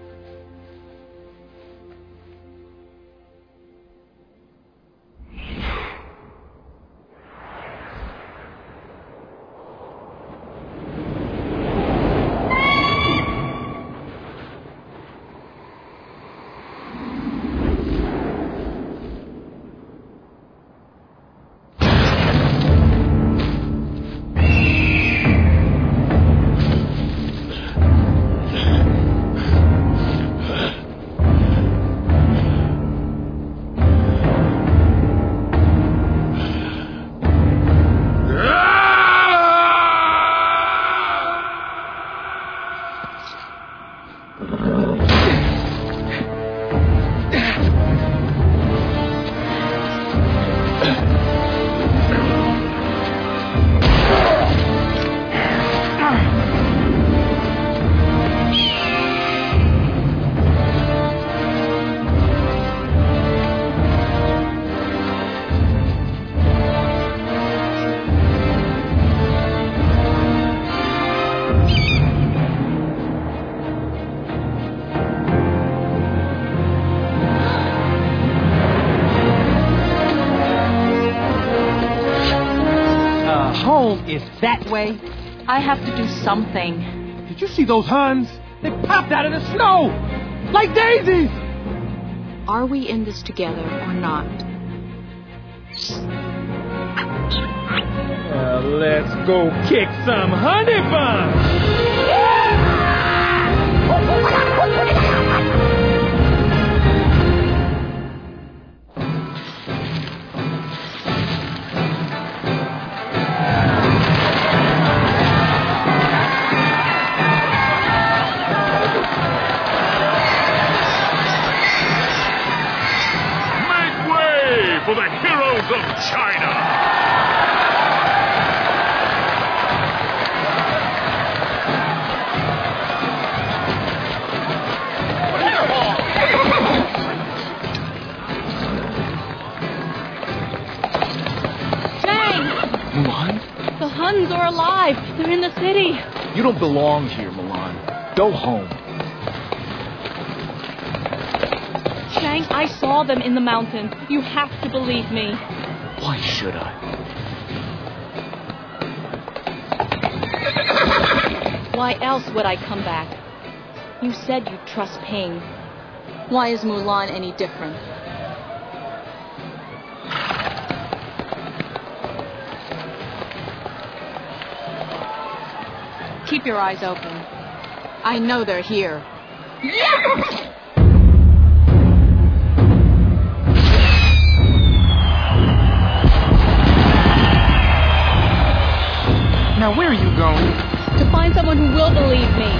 Is that way? I have to do something. Did you see those Huns? They popped out of the snow! Like daisies! Are we in this together or not? Let's go kick some honey buns! for the heroes of China! Mulan? The Huns are alive. They're in the city. You don't belong here, Mulan. Go home. Chang, I saw them in the mountains. You have to believe me. Why should I? Why else would I come back? You said you'd trust Ping. Why is Mulan any different? Keep your eyes open. I know they're here. Now, where are you going? To find someone who will believe me.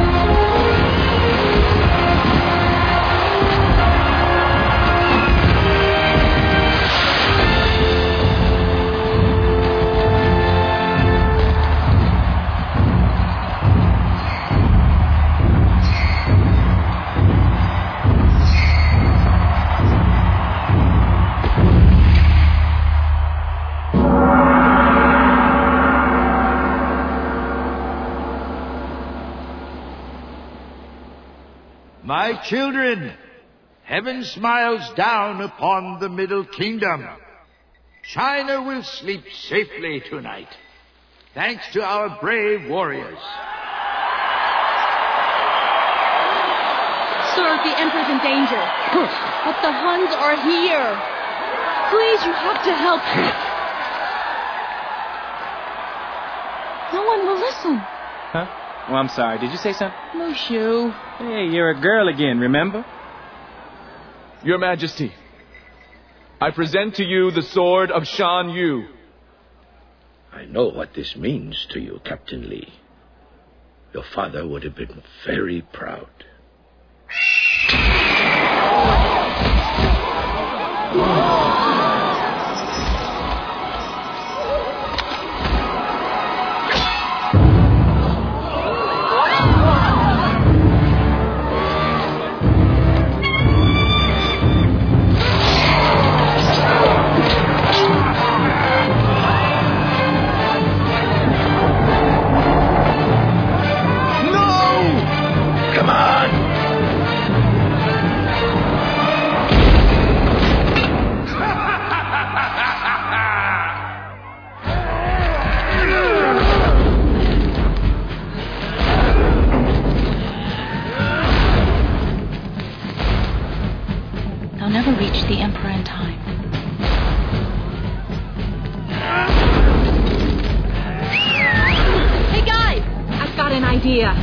My children, heaven smiles down upon the Middle Kingdom. China will sleep safely tonight, thanks to our brave warriors. Sir, the Emperor's in danger. But the Huns are here. Please, you have to help. No one will listen. Huh? Oh, I'm sorry. Did you say something? Mushu. Hey, you're a girl again, remember? Your Majesty, I present to you the sword of Shan Yu. I know what this means to you, Captain Lee. Your father would have been very proud. They'll never reach the Emperor in time. Hey, guys! I've got an idea.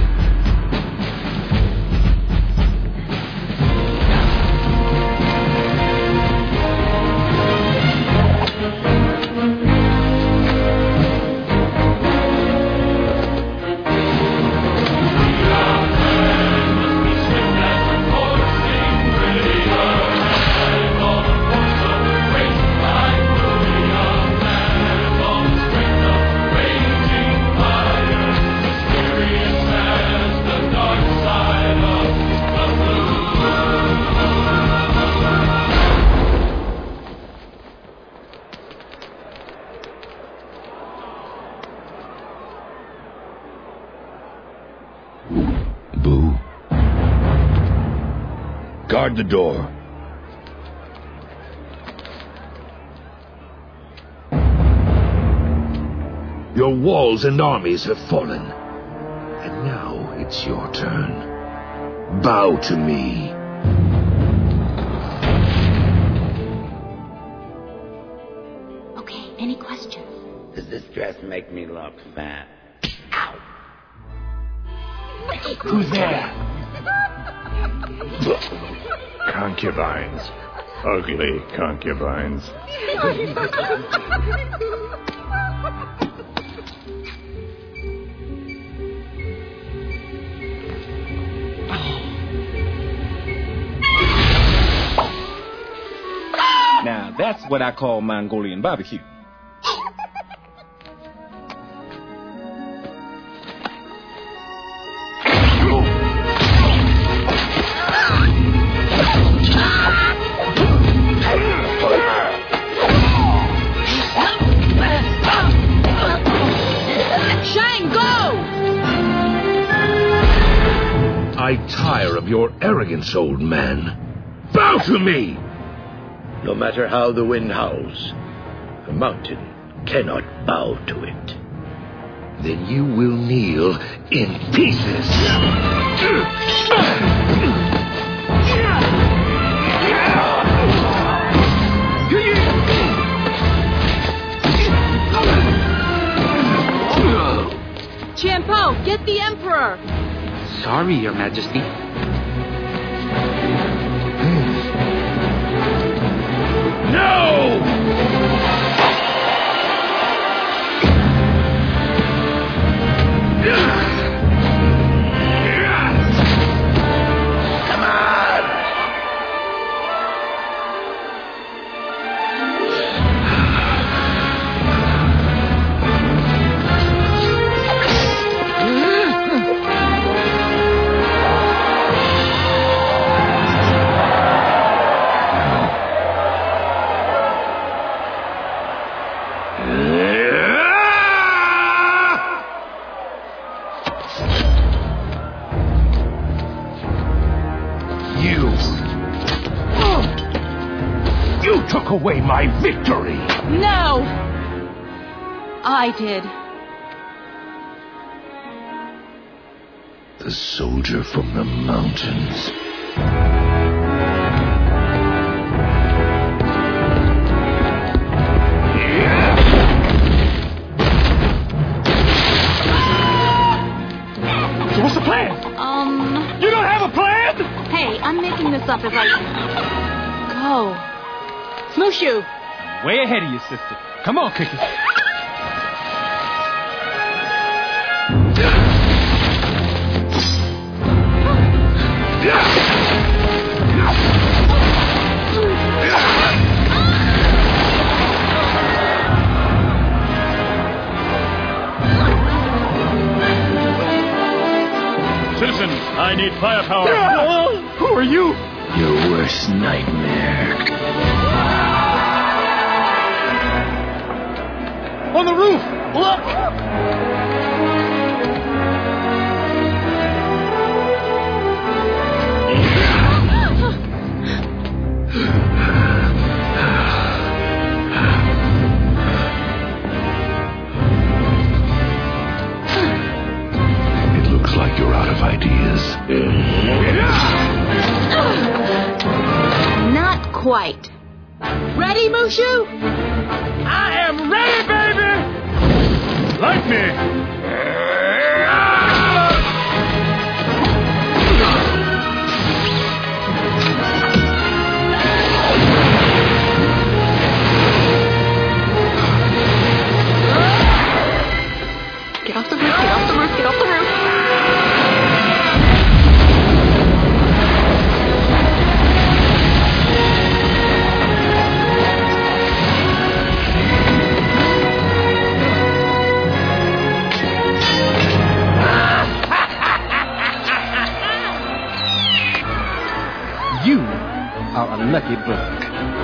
Guard the door. Your walls and armies have fallen. And now it's your turn. Bow to me. Okay, any questions? Does this dress make me look fat? Who's there? Concubines. Ugly concubines. Now That's what I call Mongolian barbecue. I tire of your arrogance, old man. Bow to me! No matter how the wind howls, a mountain cannot bow to it. Then you will kneel in pieces. Champo, get the Emperor! Sorry, Your Majesty. No! Come on! You took away my victory! No! I did. The soldier from the mountains. So what's the plan? You don't have a plan? Hey, I'm making this up as I go. Mushu! Way ahead of you, sister. Come on, Cookie. Citizens, I need firepower. Who are you? Your worst nightmare. On the roof! Look! It looks like you're out of ideas. Not quite. Ready, Mushu? I am ready, baby! Light me! Get off the roof, get off the roof, get off the roof. You are a lucky bug.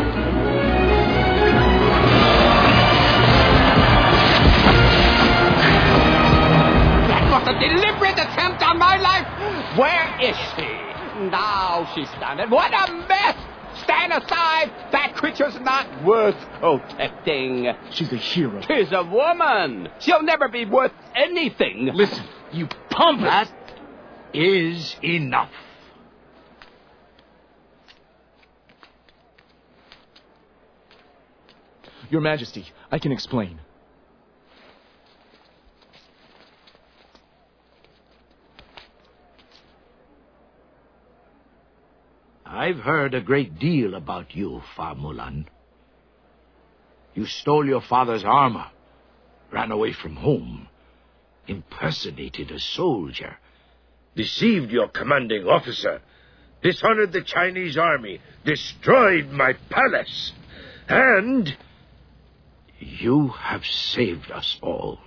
That was a deliberate attempt on my life. Where is she? Now she's done. What a mess! Stand aside! That creature's not worth protecting. She's a hero. She's a woman. She'll never be worth anything. Listen, you pompous. That is enough. Your Majesty, I can explain. I've heard a great deal about you, Fa Mulan. You stole your father's armor, ran away from home, impersonated a soldier, deceived your commanding officer, dishonored the Chinese army, destroyed my palace. And you have saved us all.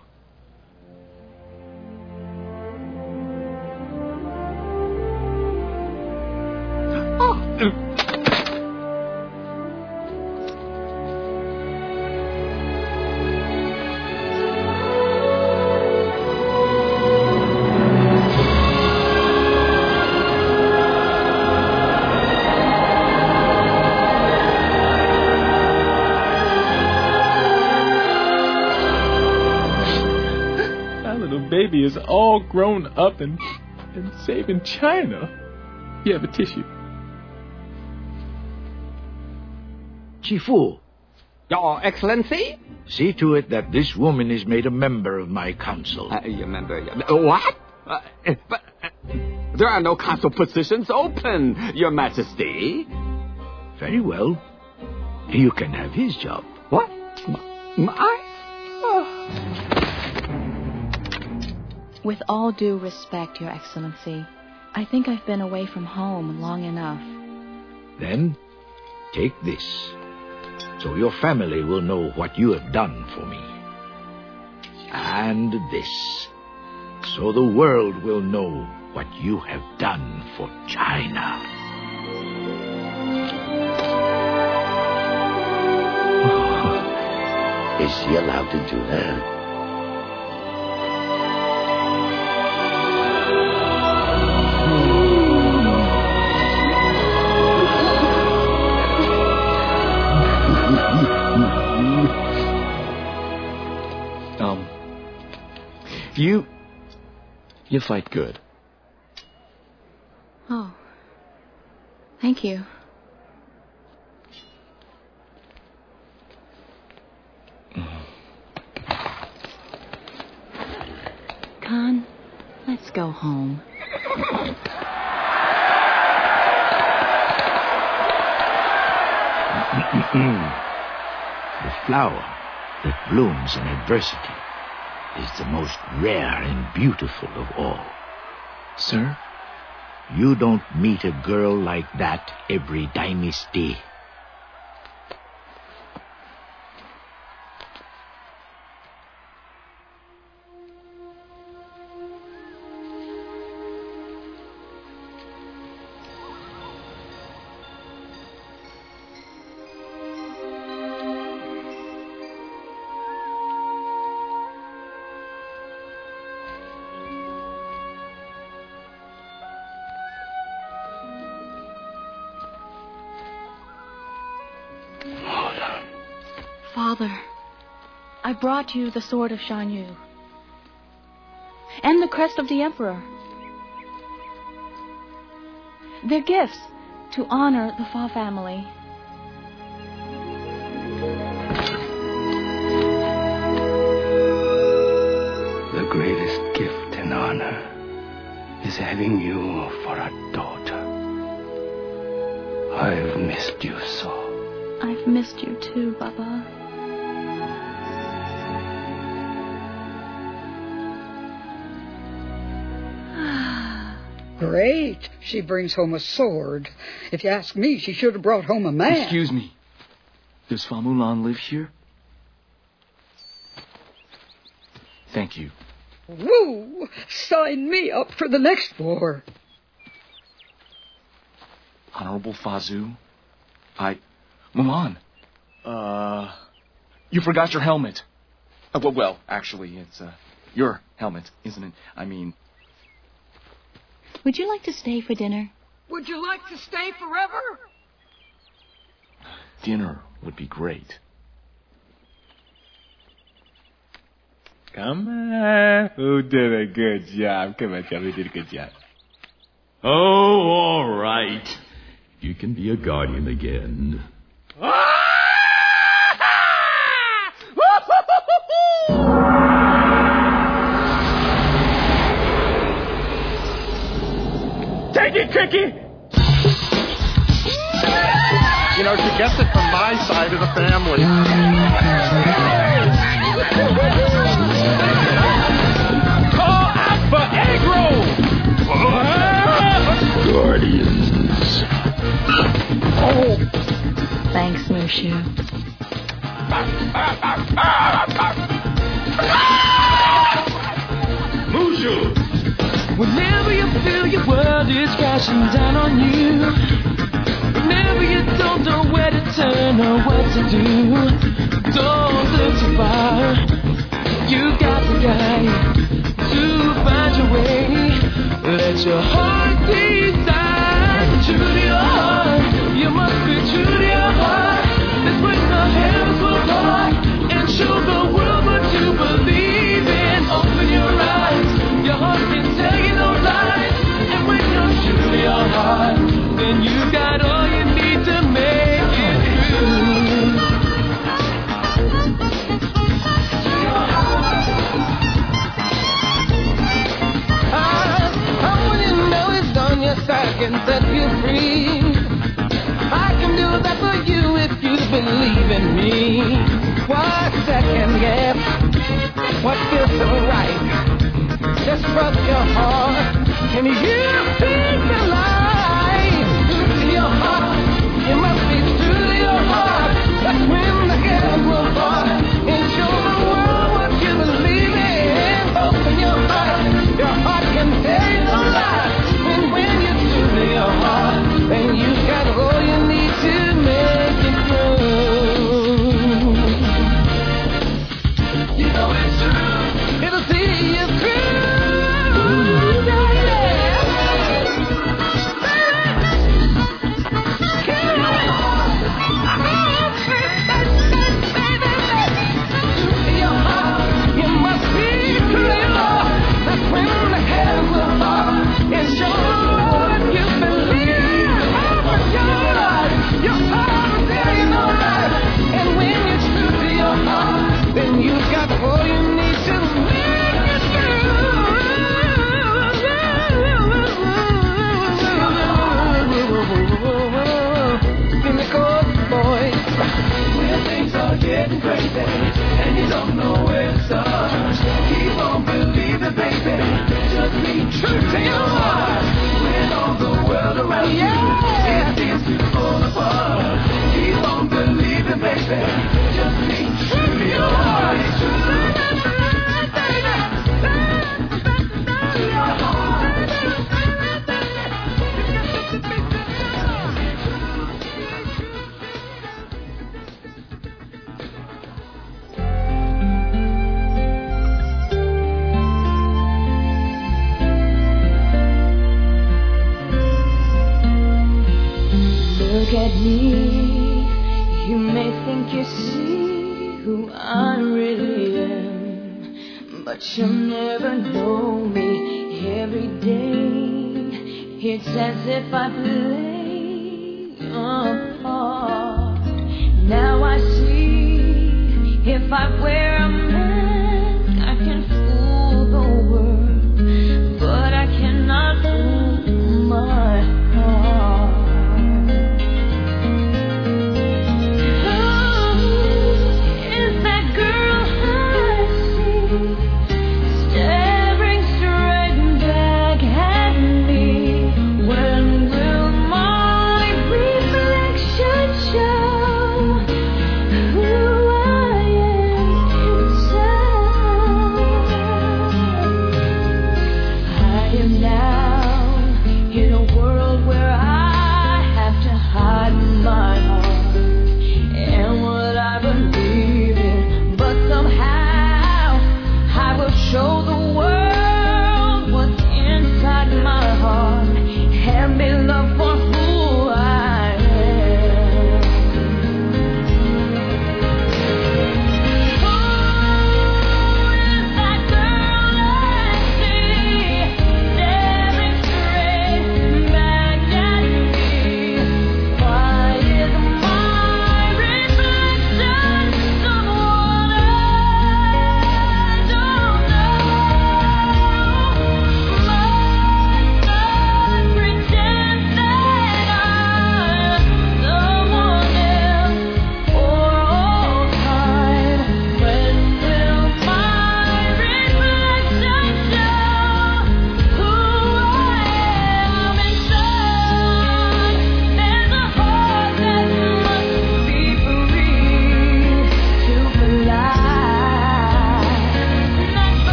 Baby is all grown up and saving China. You have a tissue. Chifu. Your Excellency? See to it that this woman is made a member of my council. You member? What? But there are no council positions open, Your Majesty. Very well. You can have his job. What? With all due respect, Your Excellency, I think I've been away from home long enough. Then, take this, so your family will know what you have done for me. And this, so the world will know what you have done for China. Is she allowed to do that? You fight good. Oh. Thank you. Khan, let's go home. The flower that blooms in adversity is the most rare and beautiful of all. Sir? You don't meet a girl like that every dynasty. Father, I brought you the sword of Shan Yu and the crest of the Emperor. They're gifts to honor the Fa family. The greatest gift and honor is having you for a daughter. I've missed you so. I've missed you too, Baba. Great. She brings home a sword. If you ask me, she should have brought home a man. Excuse me. Does Fa Mulan live here? Thank you. Woo! Sign me up for the next war. Honorable Fazu, Mulan. You forgot your helmet. Well, actually, it's, your helmet, isn't it? I mean... Would you like to stay for dinner? Would you like to stay forever? Dinner would be great. Come on. Who did a good job? Come on, tell me who did a good job. Oh, all right. You can be a guardian again. Take it, Tricky! You know, she gets it from my side of the family. Call out for egg roll! Guardians. Thanks, Mushu. Mushu! Whenever you feel your world is crashing down on you, whenever you don't know where to turn or what to do, don't look too far. You got the guide to find your way. Let your heart decide. True to your heart, you must be true to your heart. That's when the heavens will part and show the world what you believe in. Open your eyes, your heart can tell you no lies. And when you're true to your heart, then you got all you need to make it through. I want you to know it's on your side, can set you free. I can do that for you if you believe in me. Why second guess what feels so right? Just trust your heart and you pick the life. True to your heart, you must be true to your heart. That's when the heavens will part and show the world what you believe in. Open your heart can tell you no lie. And when you're true to your heart, then you got all you need to make it through. You know it's true. It'll see you through. Then you've got all you need to make it through. Give me cold, boy. When things are getting crazy and you don't know where to start, keep on believing, baby. Just be true to your heart. When all the world around you it seems to fall apart, keep on believing, baby. Just be true to your heart. Look at me, you may think you see who I really am, but you'll never know me. Every day, it's as if I play a part. Now I see if I wear